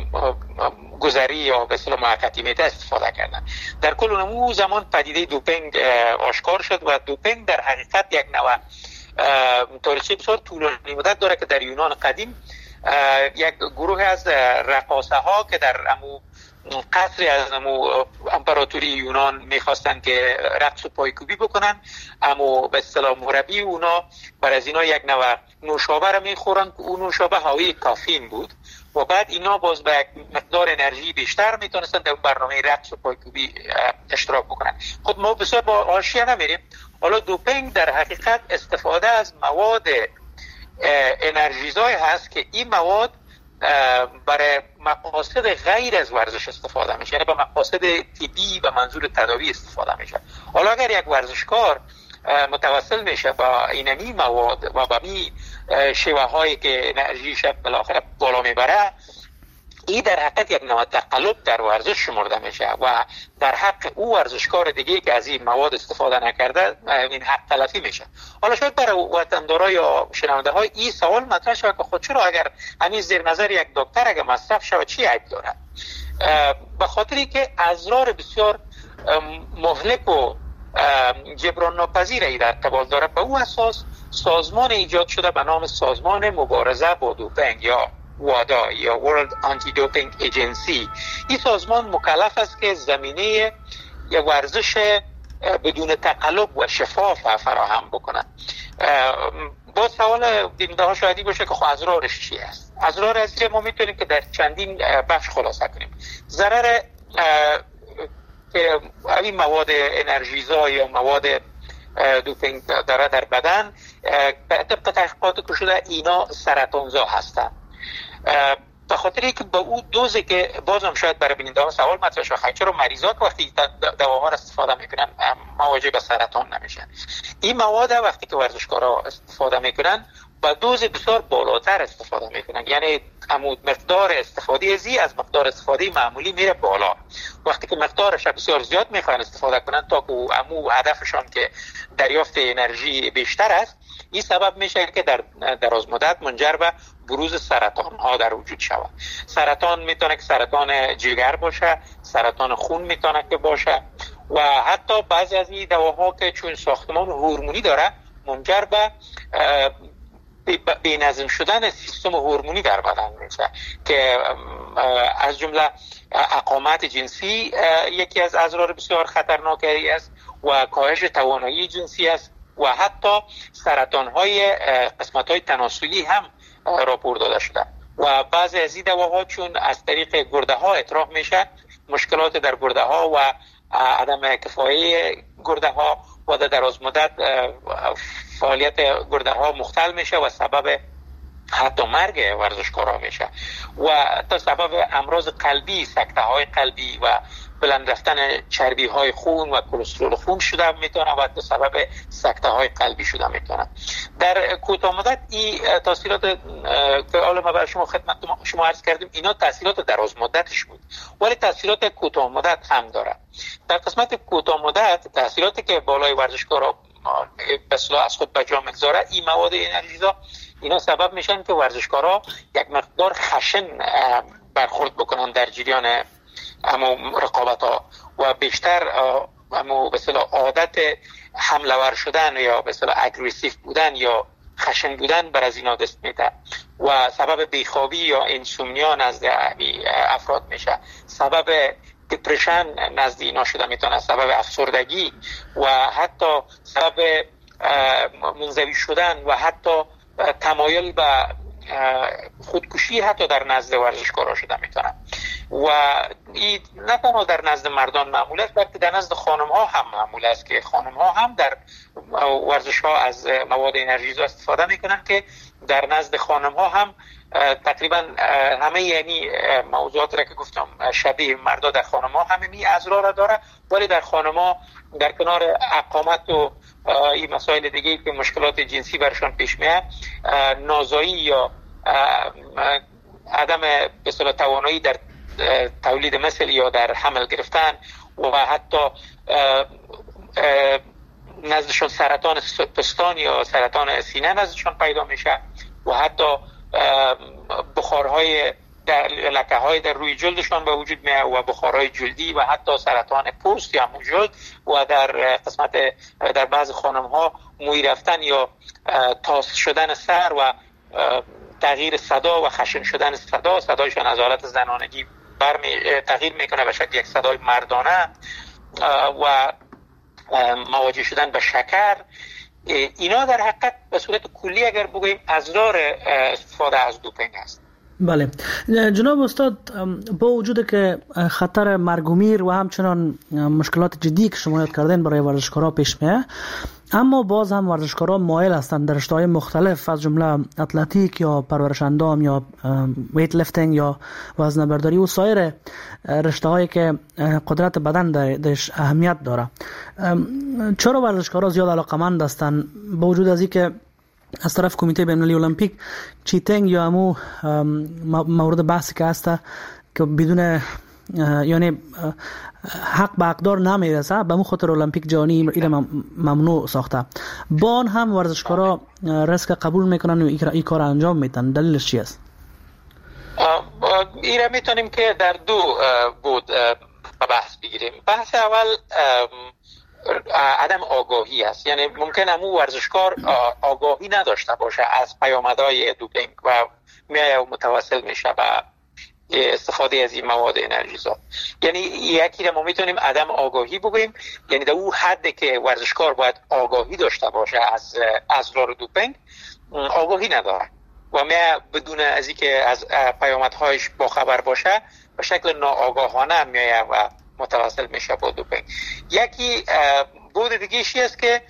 گذری یا به اصطلاح موقتی میته استفاده کردن. در کل اون زمان پدیده دوپینگ آشکار شد و دوپینگ در حقیقت یک نوع تاریخچه بسیار طولانی مدت داره که در یونان قدیم یک گروه از رقاصه ها که در قصری از امپراتوری یونان میخواستن که رقص و پایکوبی بکنن، اما به اصطلاح مربی اونا بر از اینا یک نوع نوشابه رو میخورن که اون نوشابه حاوی کافین بود و بعد اینا باز به یک مقدار انرژی بیشتر میتونستن در برنامه رقص و پایکوبی اشتراک بکنن. خود ما بسیار با حاشیه نمیریم. حالا دوپینگ در حقیقت استفاده از مواد انرژیزای هست که این مواد برای مقاصد غیر از ورزش استفاده میشه، یعنی به مقاصد طبی و منظور تداوی استفاده میشه. حالا اگر یک ورزشکار متوسل میشه با اینمی مواد و با این شیوه هایی که انرژیش بالاخره بالا میبره، این در حقیقت یک نوع تقلب در ورزش شمرده میشه و در حق او ورزشکار دیگه که از این مواد استفاده نکرده این حق تلفی میشه. حالا شاید برای وطندارا یا شنونده های این سوال مطرح شود که خود چرا اگر همین زیر نظر یک دکتر اگر مصرف شود چی عیب داره؟ به خاطری که اضرار بسیار مهلک و جبران ناپذیر ای در ارتباط داره. به او اساس سازمان ایجاد شده به نام سازمان مبارزه با دوپینگ یا وادا یا World Anti-Doping Agency. این سازمان مکلف است که زمینه یک ورزش بدون تقلب و شفاف فراهم بکنه. با سوال دینده ها شایدی باشه که خب اضرارش چی است؟ اضرار از که ما میتونیم که در چندین بخش خلاصه کنیم. ضرر که این مواد انرژیزا یا مواد دوپینگ داره در بدن، طبق تحقیقات که شده اینا سرطانزا هستن. به خاطر اینکه با اون دوزی که بازم شاید برای بیننده ها سوال مطرح شده، چرا مریضا که وقتی دواها را استفاده میکنن مواجه به سرطان نمیشن؟ این مواد وقتی که ورزشکارا استفاده میکنن با دوز بسیار بالاتر استفاده میکنن، یعنی مقدار استفاده زی از مقدار استفاده معمولی میره بالا. وقتی که مقدارش بسیار زیاد میخوان استفاده کنن تا که هدفشان که دریافت انرژی بیشتر است، این سبب میشه که در دراز مدت منجر به بروز سرطان ها در وجود شود. سرطان میتونه که سرطان جگر باشه، سرطان خون میتونه که باشه و حتی بعضی از این دواها که چون ساختمان هورمونی داره منجر به بی‌نظم شدن سیستم هورمونی در بدن میشه که از جمله اقامت جنسی یکی از اضرار بسیار خطرناکی است و کاهش توانایی جنسی است و حتی سرطان‌های قسمت‌های تناسلی هم راپور داده شده و بعضی از این دواها چون از طریق گرده ها اطراح میشه، مشکلات در گرده ها و عدم کفایه گرده ها و در دراز مدت فعالیت گرده ها مختل میشه و سبب حتی مرگ ورزشکارا میشه و تا سبب امراض قلبی، سکته های قلبی و بلند رفتن چربی های خون و کلسترول خون شده میتونه و تا سبب سکته های قلبی شده میتونه. در کوتاه مدت این تاثیرات که حالا ما برای شما خدمت شما عرض کردیم اینا تاثیرات دراز مدتش بود، ولی تاثیرات کوتاه مدت هم داره. در قسمت کوتاه مدت تاثیراتی که بالای ورزشکارا به اصطلاح از خود بجا میگذاره، این مواد انرژیزا اینا سبب میشن که ورزشکارا یک مقدار خشن برخورد بکنن در جریان رقابت ها و بیشتر به اصطلاح عادت حمله ور شدن یا به اصطلاح اگریسیو بودن یا خشن بودن بر از اینا دست میده و سبب بیخوابی یا اینسومنیا نزد افراد میشه، سبب دپرشن نزد اینا شده میتونه، سبب افسردگی و حتی سبب منزوی شدن و حتی تمایل به خودکشی حتی در نزد ورزشکارا شده میتونه. و این نه تنها در نزد مردان معمول است بلکه در نزد خانم ها هم معمول است که خانم ها هم در ورزش ها از مواد انرژیزا استفاده میکنن که در نزد خانم ها هم تقریبا همه یعنی موضوعات را که گفتم شبیه مردا در خانم ها همه اضرار داره، ولی در خانم ها در کنار اقامت و این مسائل دیگه که مشکلات جنسی برشان پیش میاد، نازایی یا عدم به اصطلاح توانایی در تولید مثل یا در حمل گرفتن و حتی نزدشون سرطان پستان یا سرطان سینه نزدشون پیدا میشه و حتی بخارهای در لکه های در روی جلدشان به وجود میاد و بخارهای جلدی و حتی سرطان پوست یا جلد و در قسمت در بعض خانم ها موی رفتن یا تاس شدن سر و تغییر صدا و خشن شدن صدایشان از حالت زنانگی تغییر میکنه به شکل یک صدای مردانه و مواجه شدن به شکر. اینا در حقیقت به صورت کلی اگر بگوییم اضرار استفاده از دوپینگ است.
بله جناب استاد، با وجود که خطر مرگ و میر و همچنان مشکلات جدی که شما یاد کردین برای ورزشکارا پیش میاد، اما باز هم ورزشکارا مایل هستند در رشته‌های مختلف از جمله اتلتیک یا پرورش اندام یا ویت لفتینگ یا وزنه‌برداری و سایر رشته‌هایی که قدرت بدن درش اهمیت داره، چرا ورزشکارا زیاد علاقه‌مند هستند با وجود از اینکه از طرف کمیته بین‌المللی المپیک چیتینگ یا همو مورد بحثی که هست که بدون یعنی حق به حقدار نمیرسه، به مو خاطر المپیک جهانی اینو ممنوع ساخته، با آن هم ورزشکارا ریسک قبول میکنن و این کار انجام میدن. دلیلش چی است؟
این را میتونیم که در دو بود بحث بگیریم. بحث اول عدم آگاهی است، یعنی ممکن امو ورزشکار آگاهی نداشته باشه از پیامدهای دوپینگ و متوسل میشه به استفاده از این مواد انرژیزا. یعنی یکی را ما میتونیم عدم آگاهی بگوییم، یعنی در اون حد که ورزشکار باید آگاهی داشته باشه از اضرار دوپینگ آگاهی نداره و بدون از اینکه از پیامدهایش باخبر باشه به شکل ناآگاهانه میاد و متواصل میشه با دوپینگ. یکی بود دیگه چیزی است که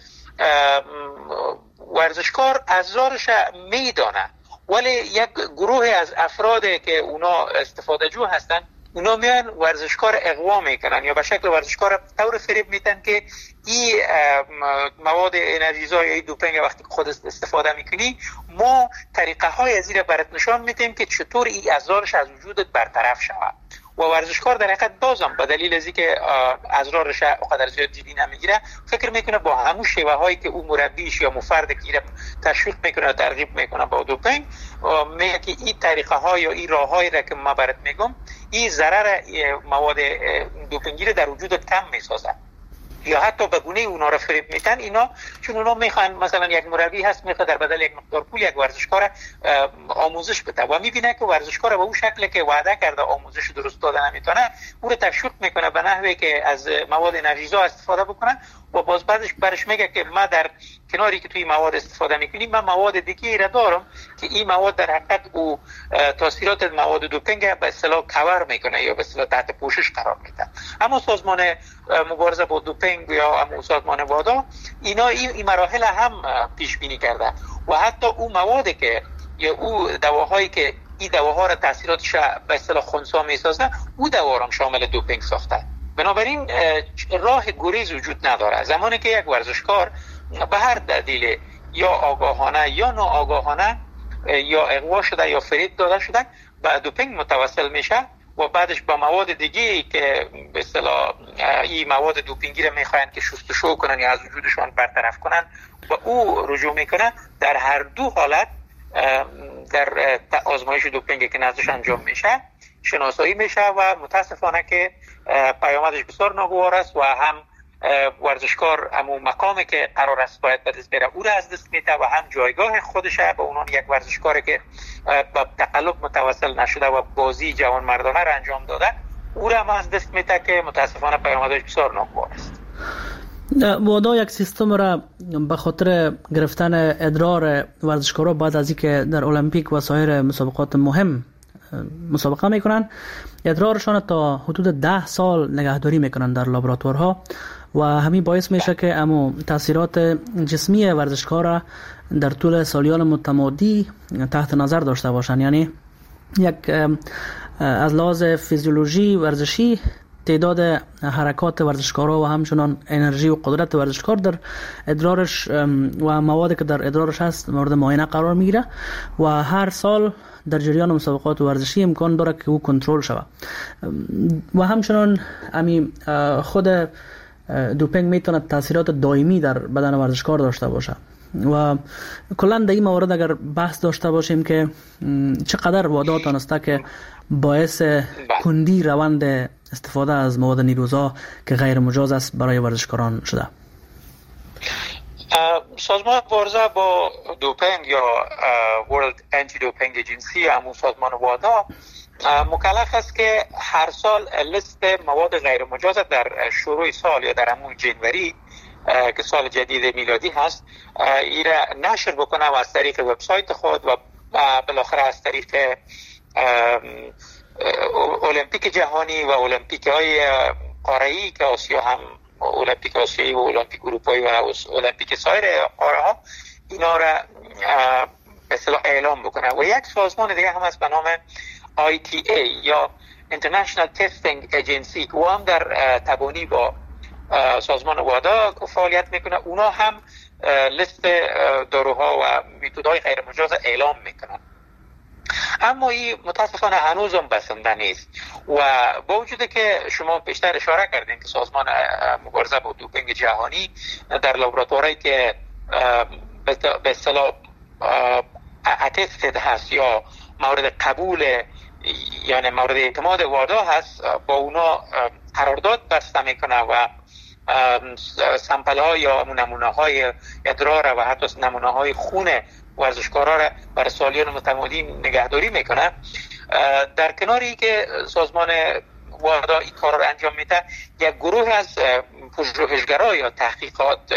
ورزشکار اضرارش میدانه، ولی یک گروه از افراد که اونا استفاده جو هستن اونا میان ورزشکار اغوا میکنن یا به شکل ورزشکار طور فریب میتن که این مواد انرژیزا یا این دوپینگ وقتی خود استفاده میکنی ما طریقه های از این برات نشان میدیم که چطور این اضرارش از وجودت برطرف شود. و ورزشکار در حقیقت بازم به دلیل از اینکه اضرارش قدر زیاد جدی نمیگیره فکر میکنه با همون شیوه هایی که او مربیش یا مفرد که تشویق میکنه ترغیب میکنه با دوپینگ میگه که این طریقه ها یا این راه هایی را که ما برات میگم این ضرر مواد دوپینگی رو در وجود کم میسازه یا حتی به گونه اونا رو فریب میتن اینا، چون اونا میخوان مثلا یک مربی هست میخواد در بدل یک مقدار پول یک ورزشکار آموزش بده و میبینه که ورزشکار به اون شکلی که وعده کرده آموزش درست داده نمیتونه، او رو تشویق میکنه به نحوی که از مواد انرژیزا استفاده بکنه و باز بعدش برش میگه که ما در کناری که توی مواد استفاده میکنیم من مواد دیگه را دارم که این مواد در حقیقت او تاثیرات مواد دوپینگ به اصطلاح کاور میکنه یا به اصطلاح تحت پوشش قرار میده. اما سازمان مبارزه با دوپینگ یا اما سازمان وادا اینا این مراحل هم پیش بینی کرده و حتی او موادی که یا او دواهایی که این دواها را تاثیراتش به اصطلاح خنثی میسازه او دوا شامل دوپینگ ساخته. بنابراین راه گریز وجود نداره. زمانی که یک ورزشکار به هر دلیل یا آگاهانه یا ناآگاهانه یا اغوا شده یا فریب داده شده به دوپینگ متوسل میشه و بعدش با مواد دیگه که به اصطلاح این مواد دوپینگی رو میخواین که شستشو کنن یا از وجودشان برطرف کنن و او رجوع میکنه، در هر دو حالت در آزمایش دوپینگ که نزدش انجام میشه شناسایی میشه و متاسفانه که پیامدش بسیار ناگوار است و هم ورزشکار امو مقامی که قرار است باید به دست بره او را از دست میده و هم جایگاه خودش به عنوان یک ورزشکاری که با تقلب متوسل نشده و بازی جوانمردانه را انجام داده او را هم از دست میده که متاسفانه پیامدش بسیار ناگوار است.
وادا یک سیستم را به خاطر گرفتن ادرار ورزشکارا بعد از اینکه در المپیک و سایر مسابقات مهم مسابقه میکنن ادرارشان تا حدود 10 سال نگهداری میکنن در لابراتوارها و همین باعث میشه که امو تاثیرات جسمی ورزشکار در طول سالیان متمادی تحت نظر داشته باشن. یعنی یک از لحاظ فیزیولوژی ورزشی تعداد حرکات ورزشکارا و همچنان انرژی و قدرت ورزشکار در ادرارش و موادی که در ادرارش هست مورد معاینه قرار میگیره و هر سال در جریان مسابقات ورزشی امکان داره که او کنترل شود و همچنان خود دوپینگ میتونه تاثیرات دائمی در بدن ورزشکار داشته باشه و کلا در این مورد اگر بحث داشته باشیم که چقدر وادا تانسته که باعث کندی روند استفاده از مواد نیروزا که غیر مجاز است برای ورزشکاران شده.
سازمان مبارزه با دوپینگ یا World Anti-Doping Agency همون سازمان وادا مکلف است که هر سال لیست مواد غیر مجاز در شروع سال یا در همون جنوری که سال جدید میلادی هست ایره نشر بکنه و از طریق وبسایت خود و بالاخره از طریق المپیک جهانی و المپیک های قاره‌ای که آسیا هم المپیک آسیایی و المپیک اروپایی و المپیک سایر قاره ها اینا را به اصطلاح اعلام بکنه و یک سازمان دیگه هم هست به نام ITA یا International Testing Agency که هم در تبانی با سازمان وادا فعالیت میکنه. اونا هم لیست داروها و میتودهای غیر مجاز اعلام میکنن اما این متاسفانه هنوز هم بسنده نیست و با وجود که شما بیشتر اشاره کردین که سازمان مبارزه با دوپینگ جهانی در لابراتوارایی که به اصطلاح اتستد هست یا مورد قبول یعنی مورد اعتماد وادا هست با اونا قرارداد بسته میکنه و سمپل ها یا نمونه های ادرار و حتی نمونه های خون ورزشکارا را برای سالیان متمادی نگهداری میکنه. در کناری که سازمان وادا این کار را انجام میده یک گروه از پژوهشگرا یا تحقیق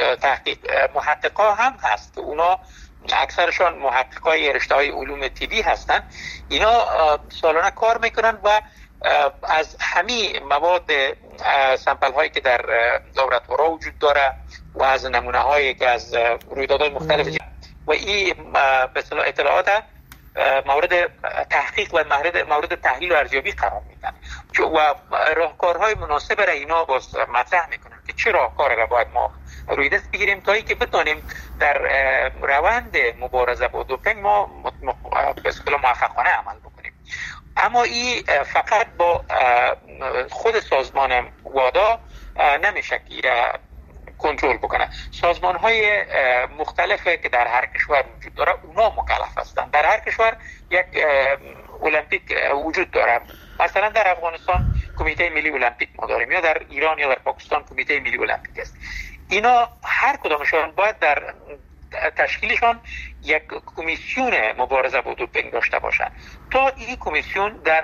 محققا هم هست که اونا اکثرشان محققای رشته‌های علوم طبی هستن. اینا سالانه کار میکنن و از همه مواد سمپل هایی که در لابراتوارها وجود داره و از نمونه هایی که از رویدادهای مختلف و این به اصطلاح اطلاعات مورد تحقیق و مورد تحلیل و ارزیابی قرار میدن و راهکارهای مناسب را اینا باز مطرح میکنن که چه راهکاری را باید ما روی دست بگیریم تا اینکه بتونیم در روند مبارزه با دوپینگ ما به اصطلاح موفقانه عمل بکنیم. اما این فقط با خود سازمان وادا نمیشه که کنترل بکنه. سازمان های مختلفه که در هر کشور وجود داره اونا مکلف هستند. در هر کشور یک المپیک وجود داره. مثلا در افغانستان کمیته ملی المپیک ما داریم یا در ایران یا در پاکستان کمیته ملی المپیک است. اینا هر کدامشون باید در تشکیلشان یک کمیسیون مبارزه با دوپینگ داشته باشن تا این کمیسیون در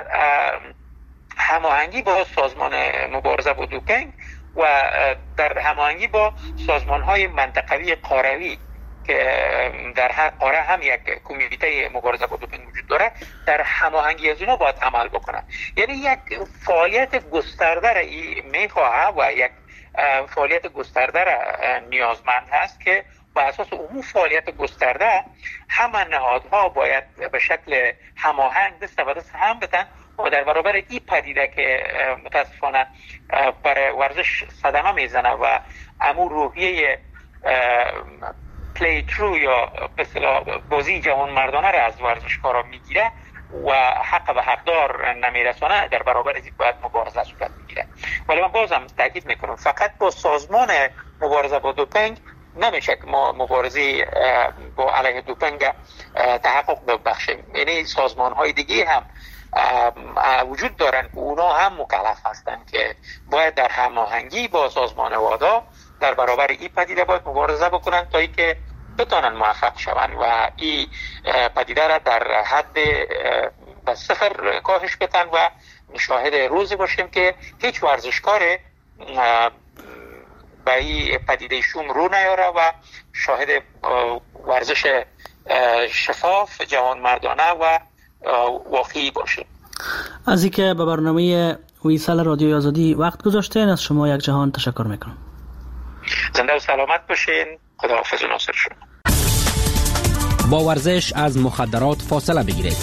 هماهنگی با سازمان مبارزه با دوپینگ و در هماهنگی با سازمان‌های منطقوی قاره‌ای که در هر قاره هم یک کمیته مبارزه با دوپینگ وجود داره در هماهنگی از اونا باید عمل بکنن. یعنی یک فعالیت گسترده را میخواه و یک فعالیت گسترده را نیازمند هست که با اساس اون فعالیت گسترده همه نهادها باید به شکل هماهنگ دست به دست هم بدن و در برابر این پدیده که متاسفانه برای ورزش صدمه میزنه و امور روحیه پلی ترو یا به اصطلاح بازی جوانمردانه را از ورزشکارا میگیره و حق به حقدار نمیرسانه، در برابر از این باید مبارزه صورت میگیره. ولی من بازم تاکید میکنم فقط با سازمان مبارزه با دوپینگ نمیشه که ما مبارزه با علیه دوپینگ تحقق ببخشیم. یعنی سازمان های دیگه هم وجود دارن، اونا هم مکلف هستن که باید در هماهنگی با سازمان وادا در برابر این پدیده باید مبارزه بکنن تا اینکه بتونن موفق شوند و این پدیده را در حد به صفر کاهش بدن و شاهد روزی باشیم که هیچ ورزشکار به این پدیده شوم رو نیاره و شاهد ورزش شفاف، جوانمردانه و واقعی باشیم.
از اینکه به برنامه ویسال رادیوی آزادی وقت گذاشتین، از شما یک جهان تشکر میکنم.
زنده و سلامت باشین. خداحافظ و ناصر شما.
با ورزش از مخدرات فاصله بگیرید.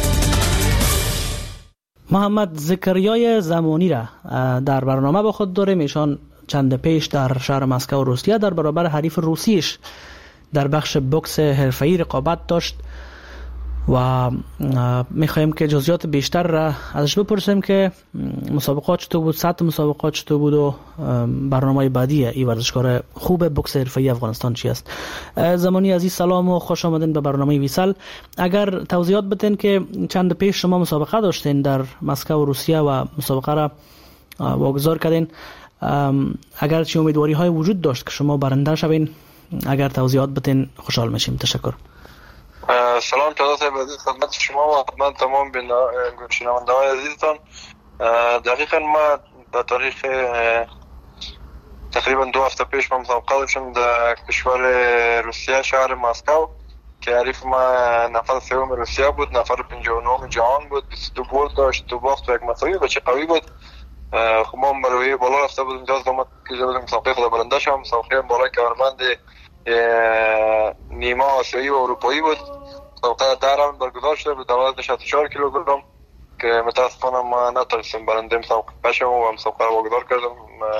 محمد زکریای زمانی را در برنامه با خود داریم. ایشان چند پیش در شهر مسکو روسیه در برابر حریف روسیش در بخش بوکس حرفه‌ای رقابت داشت و میخوایم که جزئیات بیشتر را ازش بپرسیم که مسابقات چطور بود، سطح مسابقات چطور بود و برنامه بعدی این ورزشکار خوب بوکس حرفه‌ای افغانستان چی است. زمانی عزیز سلام و خوش آمدین به برنامه ویسال. اگر توضیحات بدین که چند پیش شما مسابقه داشتین در مسکو روسیه و مسابقه را واگذار کردین، اگر چه امیدواری های وجود داشت که شما برنده شوین، اگر توضیحات بدین خوشحال میشیم. تشکر.
سلام تعداد خدمت شما و خدمت تمام شنونده های عزیزتان. دقیقا ما به تاریخ تقریبا 2 هفته پیش ما مسابقه داشتیم در کشور روسیه شهر مسکو که حریف ما نفر سوم روسیه بود، نفر 59 جهان بود، 22 گل داشت، 2 باخت و 1 مساوی، بچه قوی بود. خب ما برای بالا رفته بودیم، جاز آمد که بودیم مسابقه خود برنده شدم. مسابقه بالا کمربند نیمه آسیایی و اروپایی بود. مسابقه در راوند برگزار شده بود در وزن 64 کیلوگرم که متاسفانه ما نتونستیم برنده مسابقه بشیم و مسابقه رو واگذار کردم.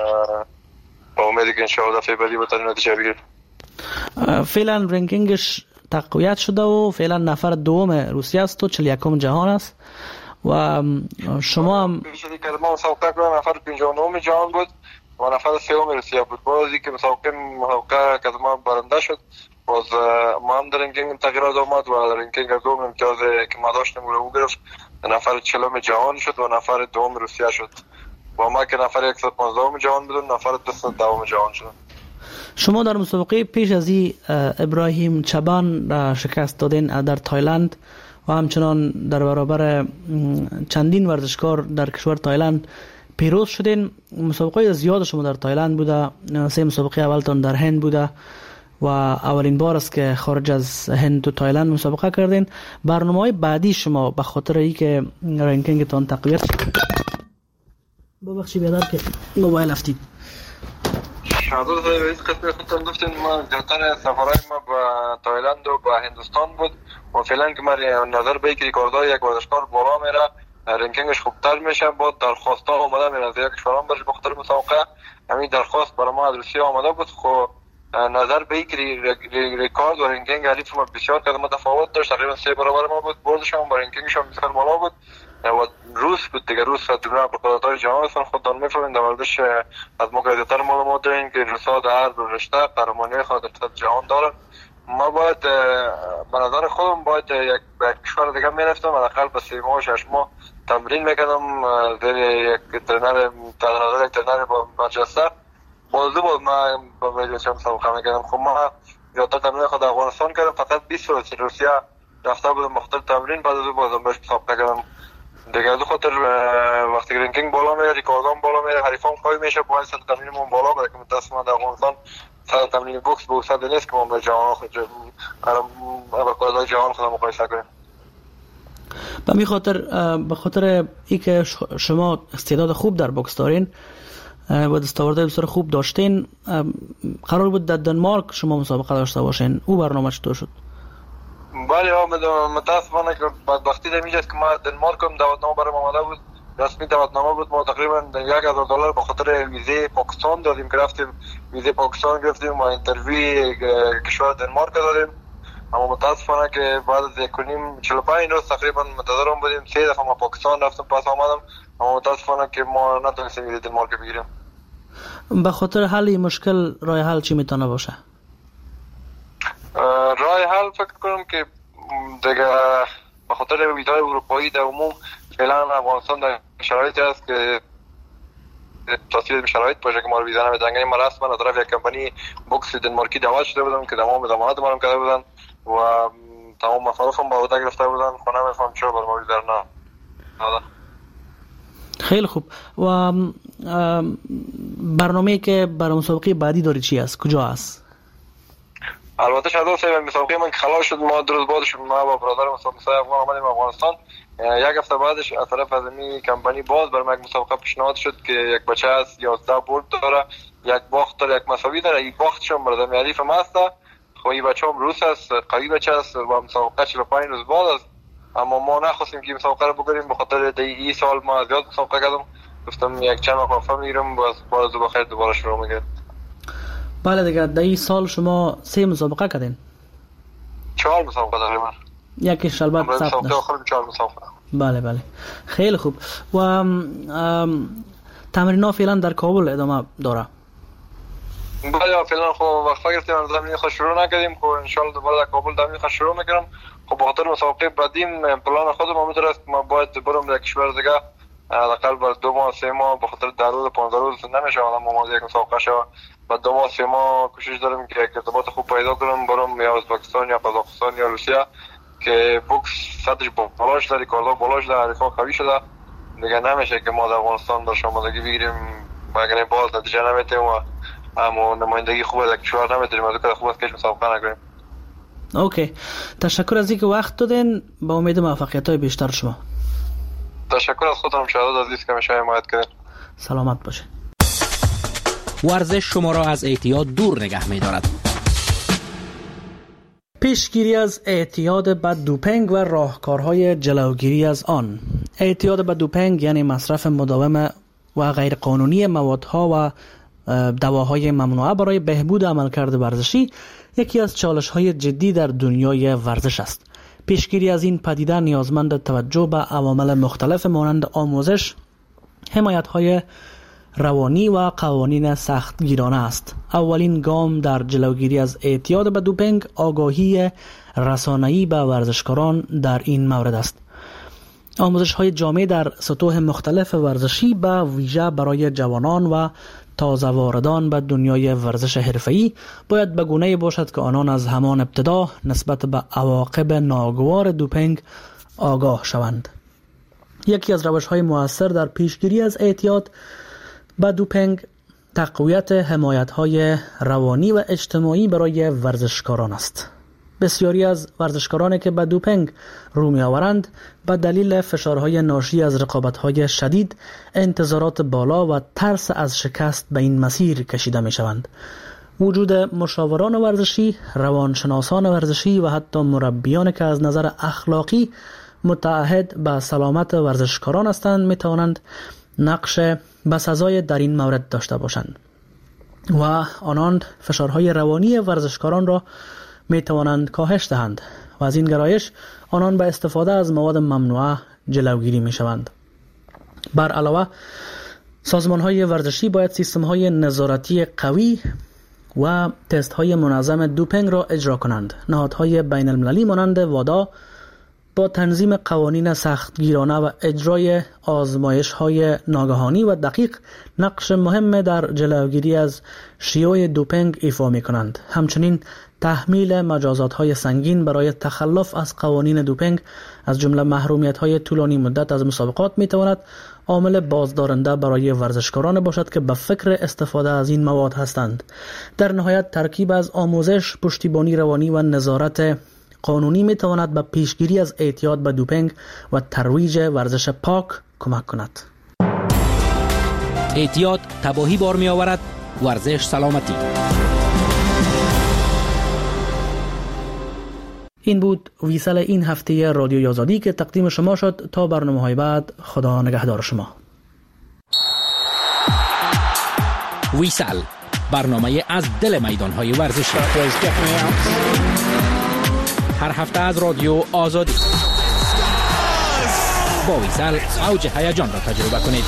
با امیدی که انشاءالله دفعه بعدی بتونیم نتیجه بگیریم.
فعلا رنکینگش تقویت شده و فعلا نفر دوم روسیه است و 41م جهان است و شما هم
بیشتری که ما مسابقه کردیم نفر 59 جهان بود و نفر سوم روسیه بود. بازی که مسابقه که ما برنده شد، باز ما هم در رنکینگ تغییرات آمد و در رنکینگ دوم امتیاز که ما داشتیم رو گرفت، نفر 40 جهان شد و نفر دوم روسیه شد و ما که نفر 115 جهان بودیم، نفر 202 جهان شد.
شما در مسابقه پیش از این ابراهیم چبان را شکست دادین در تایلند و همچنان در برابر چندین ورزشکار در کشور تایلند پیروز شدین. مسابقه زیاد شما در تایلند بوده، 3 مسابقه اولتان در هند بوده و اولین بار است که خارج از هند و تایلند مسابقه کردین. برنامه‌های بعدی شما به خاطر ای که رنکینگتان تقویت ببخشید بیادر که موبایل افتید.
شادو از قسم خودتان گفتین ما زیادتر سفرهای ما با تایلند و با هندوستان بود و فعلا که من نظر به یک ریکاردای یک ورزشکار بالا میره، رنکینگش خوبتر میشه. با درخواست ها اومده میره از یک کشوران برش بخاطر مسابقه. همین درخواست برای ما از روسیه آمده بود. خب نظر به یک ریکارد و رنکینگ حریف ما بسیار قدم متفاوت داشت، تقریبا 3 برابر ما بود. بردش هم با رنکینگش هم بسیار بالا بود و روس بود دیگه. روس دنیا رقابت‌های جهان هستن، خودتان می‌فهمید در موردش از ما قاعدتاً معلومات دارین که روس‌ها در هر رشته قهرمانی خود در جهان دارن. ما باید به نظر خودم باید یک کشور دیگه میرفتم، حداقل به 3 ماه 6 ماه تمرین میکردم در یک ترنر با برجسته بازو بود. ما با ویلیچم مسابقه میکردم. خب ما زیادتر تمرین خود افغانستان کردم، فقط 20 روز روسیه رفته بودم مختلف تمرین، بعد از بازم بهش مسابقه کردم دیگه. از خاطر وقتی رنکینگ بالا میره، ریکاردام بالا میره، حریفام قوی میشه، باید سطح تمرینمون بالا بره که متأسفانه در افغانستان سطح تمرین بوکس به وسعت نیست که ما با جهان خود رکوردهای جهان خود مقایسه کنیم.
به خاطر اینکه شما استعداد خوب در بوکس دارین و دستاوردهای بسیار خوب داشتین، قرار بود در دنمارک شما مسابقه داشته باشین. او برنامه چطور شد؟
بله متاسفانه که بدبختی در اینجاست که ما دنمارک هم دعوتنامه برام آمده بود، رسمی دعوتنامه بود. ما تقریبا $1,000 به خاطر ویزه پاکستان دادیم که رفتیم ویزه پاکستان گرفتیم و اینترویو کشور دنمارک دادیم. اما متاسفانه که بعد از 45 روز تقریبا منتظرم بودیم. 3 دفعه ما پاکستان رفتم پس آمدم، اما متاسفانه که ما نتونستیم ویزه دنمارک بگیریم.
به خاطر حل این مشکل راه حل چی میتونه باشه؟
راه حل فکر کنم که دیگه به خاطر ویزای اروپایی در عموم فعلا افغانستان در شرایطی است که تاثیر شرایط باشه که ما رو ویزا نمیدن. ما رسما از طرف یک کمپانی بوکس دنمارکی دعوت شده بودم که تمام ضمانت ما رو کرده بودن و تمام مصارفم با عهده گرفته بودن. خونه میفهم چرا بر ما ویزا نه.
خیلی خوب. و برنامه‌ای که برای مسابقه بعدی داری چی است؟ کجا است؟
البته شاید مسابقه من که خلاص شد، ما دو روز بعدش ما با برادر مسابقه افغان آمدیم افغانستان. یک هفته بعدش از طرف از این کمپانی باز برام یک مسابقه پیشنهاد شد که یک بچه است 11 برد داره، یک باخت داره، یک مساوی داره. یک باختش هم برادر حریف ما است. خب این بچه هم روس است، قوی بچه است و مسابقه 45 روز بعد است. اما ما نخواستیم که مسابقه رو بگیریم، به خاطر این سال ما زیاد مسابقه کردم. گفتم یک چند ماه وقفه میگیرم باز بخیر دوباره شروع میکنم.
بله دیگه، در این سال شما 3 مسابقه کردین؟
4 مسابقه تقریبا.
یکیش البته
مسابقه آخر 4 مسابقه.
بله خیلی خوب. و تمرین‌ها فعلا در کابل ادامه داره؟
بله فعلا خب وقفه گرفتیم، از زمین خود شروع نکردیم. خب ان شاء الله دوباره در کابل زمین خود شروع میکنم. خب بخاطر مسابقه بعدیم پلان خودم همین است که ما باید برم در کشور دیگه حداقل بر 2 ماه 3 ماه، بخاطر در روز 15 روز نمیشه الان ما یک مسابقه شو. بعد 2 ماه 3 ماه کوشش دارم که یک ارتباط خوب پیدا کنم برم یا ازبکستان یا قزاقستان یا روسیه که بوکس سطحش بالاش داره، کاردا بالاش داره، حریفا قوی شده. دیگه نمیشه که ما در افغانستان در آمادگی بگیریم مگر باز نتیجه نمیتیم و اما نمایندگی خوب در کشور نمیتونیم از که خوب است که مسابقه نکنیم.
اوکی، تشکر از اینکه وقت دادین. با امید موفقیت‌های بیشتر شما.
تشکر از خودم شهادت عزیز که همیشه حمایت کردین.
سلامت باشه.
ورزش شما را از اعتیاد دور نگه می‌دارد.
پیشگیری از اعتیاد به دوپینگ و راهکارهای جلوگیری از آن. اعتیاد به دوپینگ یعنی مصرف مداوم و غیرقانونی موادها و دواهای ممنوعه برای بهبود عملکرد ورزشی یکی از چالش‌های جدی در دنیای ورزش است. پیشگیری از این پدیده نیازمند توجه به عوامل مختلف مانند آموزش، حمایت‌های روانی و قوانین سختگیرانه است. اولین گام در جلوگیری از اعتیاد به دوپینگ آگاهی رسانه‌ای به ورزشکاران در این مورد است. آموزش‌های جامع در سطوح مختلف ورزشی به ویژه برای جوانان و تازه واردان به دنیای ورزش حرفه‌ای باید به گونه‌ای باشد که آنان از همان ابتدا نسبت به عواقب ناگوار دوپینگ آگاه شوند. یکی از روش‌های مؤثر در پیشگیری از اعتیاد به دوپینگ تقویت حمایت‌های روانی و اجتماعی برای ورزشکاران است. بسیاری از ورزشکارانی که به دوپینگ رو می‌آورند به دلیل فشارهای ناشی از رقابت‌های شدید، انتظارات بالا و ترس از شکست به این مسیر کشیده می‌شوند. وجود مشاوران ورزشی، روانشناسان ورزشی و حتی مربیان که از نظر اخلاقی متعهد به سلامت ورزشکاران هستند می‌توانند نقش بسزای در این مورد داشته باشند و آنان فشارهای روانی ورزشکاران را می توانند کاهش دهند و از این گرایش آنان به استفاده از مواد ممنوعه جلوگیری می شوند. بر علاوه سازمان های ورزشی باید سیستم های نظارتی قوی و تست های منظم دوپینگ را اجرا کنند. نهادهای بین المللی مانند وادا با تنظیم قوانین سختگیرانه و اجرای آزمایش‌های ناگهانی و دقیق نقش مهم در جلوگیری از شیوع دوپینگ ایفا می‌کنند. همچنین تحمیل مجازات‌های سنگین برای تخلف از قوانین دوپینگ از جمله محرومیت‌های طولانی مدت از مسابقات می‌تواند عامل بازدارنده برای ورزشکاران باشد که به فکر استفاده از این مواد هستند. در نهایت ترکیب از آموزش، پشتیبانی روانی و نظارت قانونی می تواند به پیشگیری از اعتیاد به دوپینگ و ترویج ورزش پاک کمک کند.
اعتیاد تباهی بار می آورد، ورزش سلامتی.
این بود ویسل این هفته رادیوی آزادی که تقدیم شما شد. تا برنامه‌های بعد، خدا نگهدار شما.
ویسل، برنامه از دل میدان‌های ورزشی. هر هفته از رادیو آزادی. با ویسل اوج هیجان را تجربه کنید.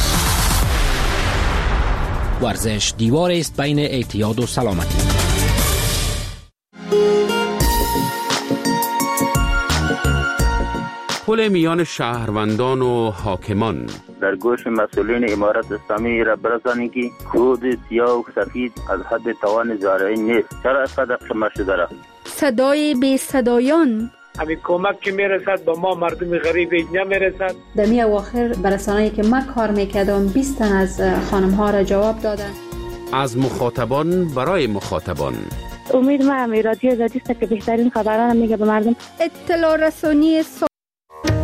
ورزش دیوار است بین اعتیاد و سلامتی. پل میان شهروندان و حاکمان.
در گوش مسئولین امارت اسلامی را برسانید که کود سیاه و سفید از حد توان زارعی نیست. چرا اینقدر شما شده را؟
صدای بی صدایان.
همین کمک که میرسد با ما مردم غریب نمیرسد.
دمی اواخر برسانه‌ای که من کار میکردم 20 تن از خانم ها را جواب دادن.
از مخاطبان برای مخاطبان.
امید ما رادیو آزادی است که بهترین خبران میگه به مردم.
اطلاع رسانی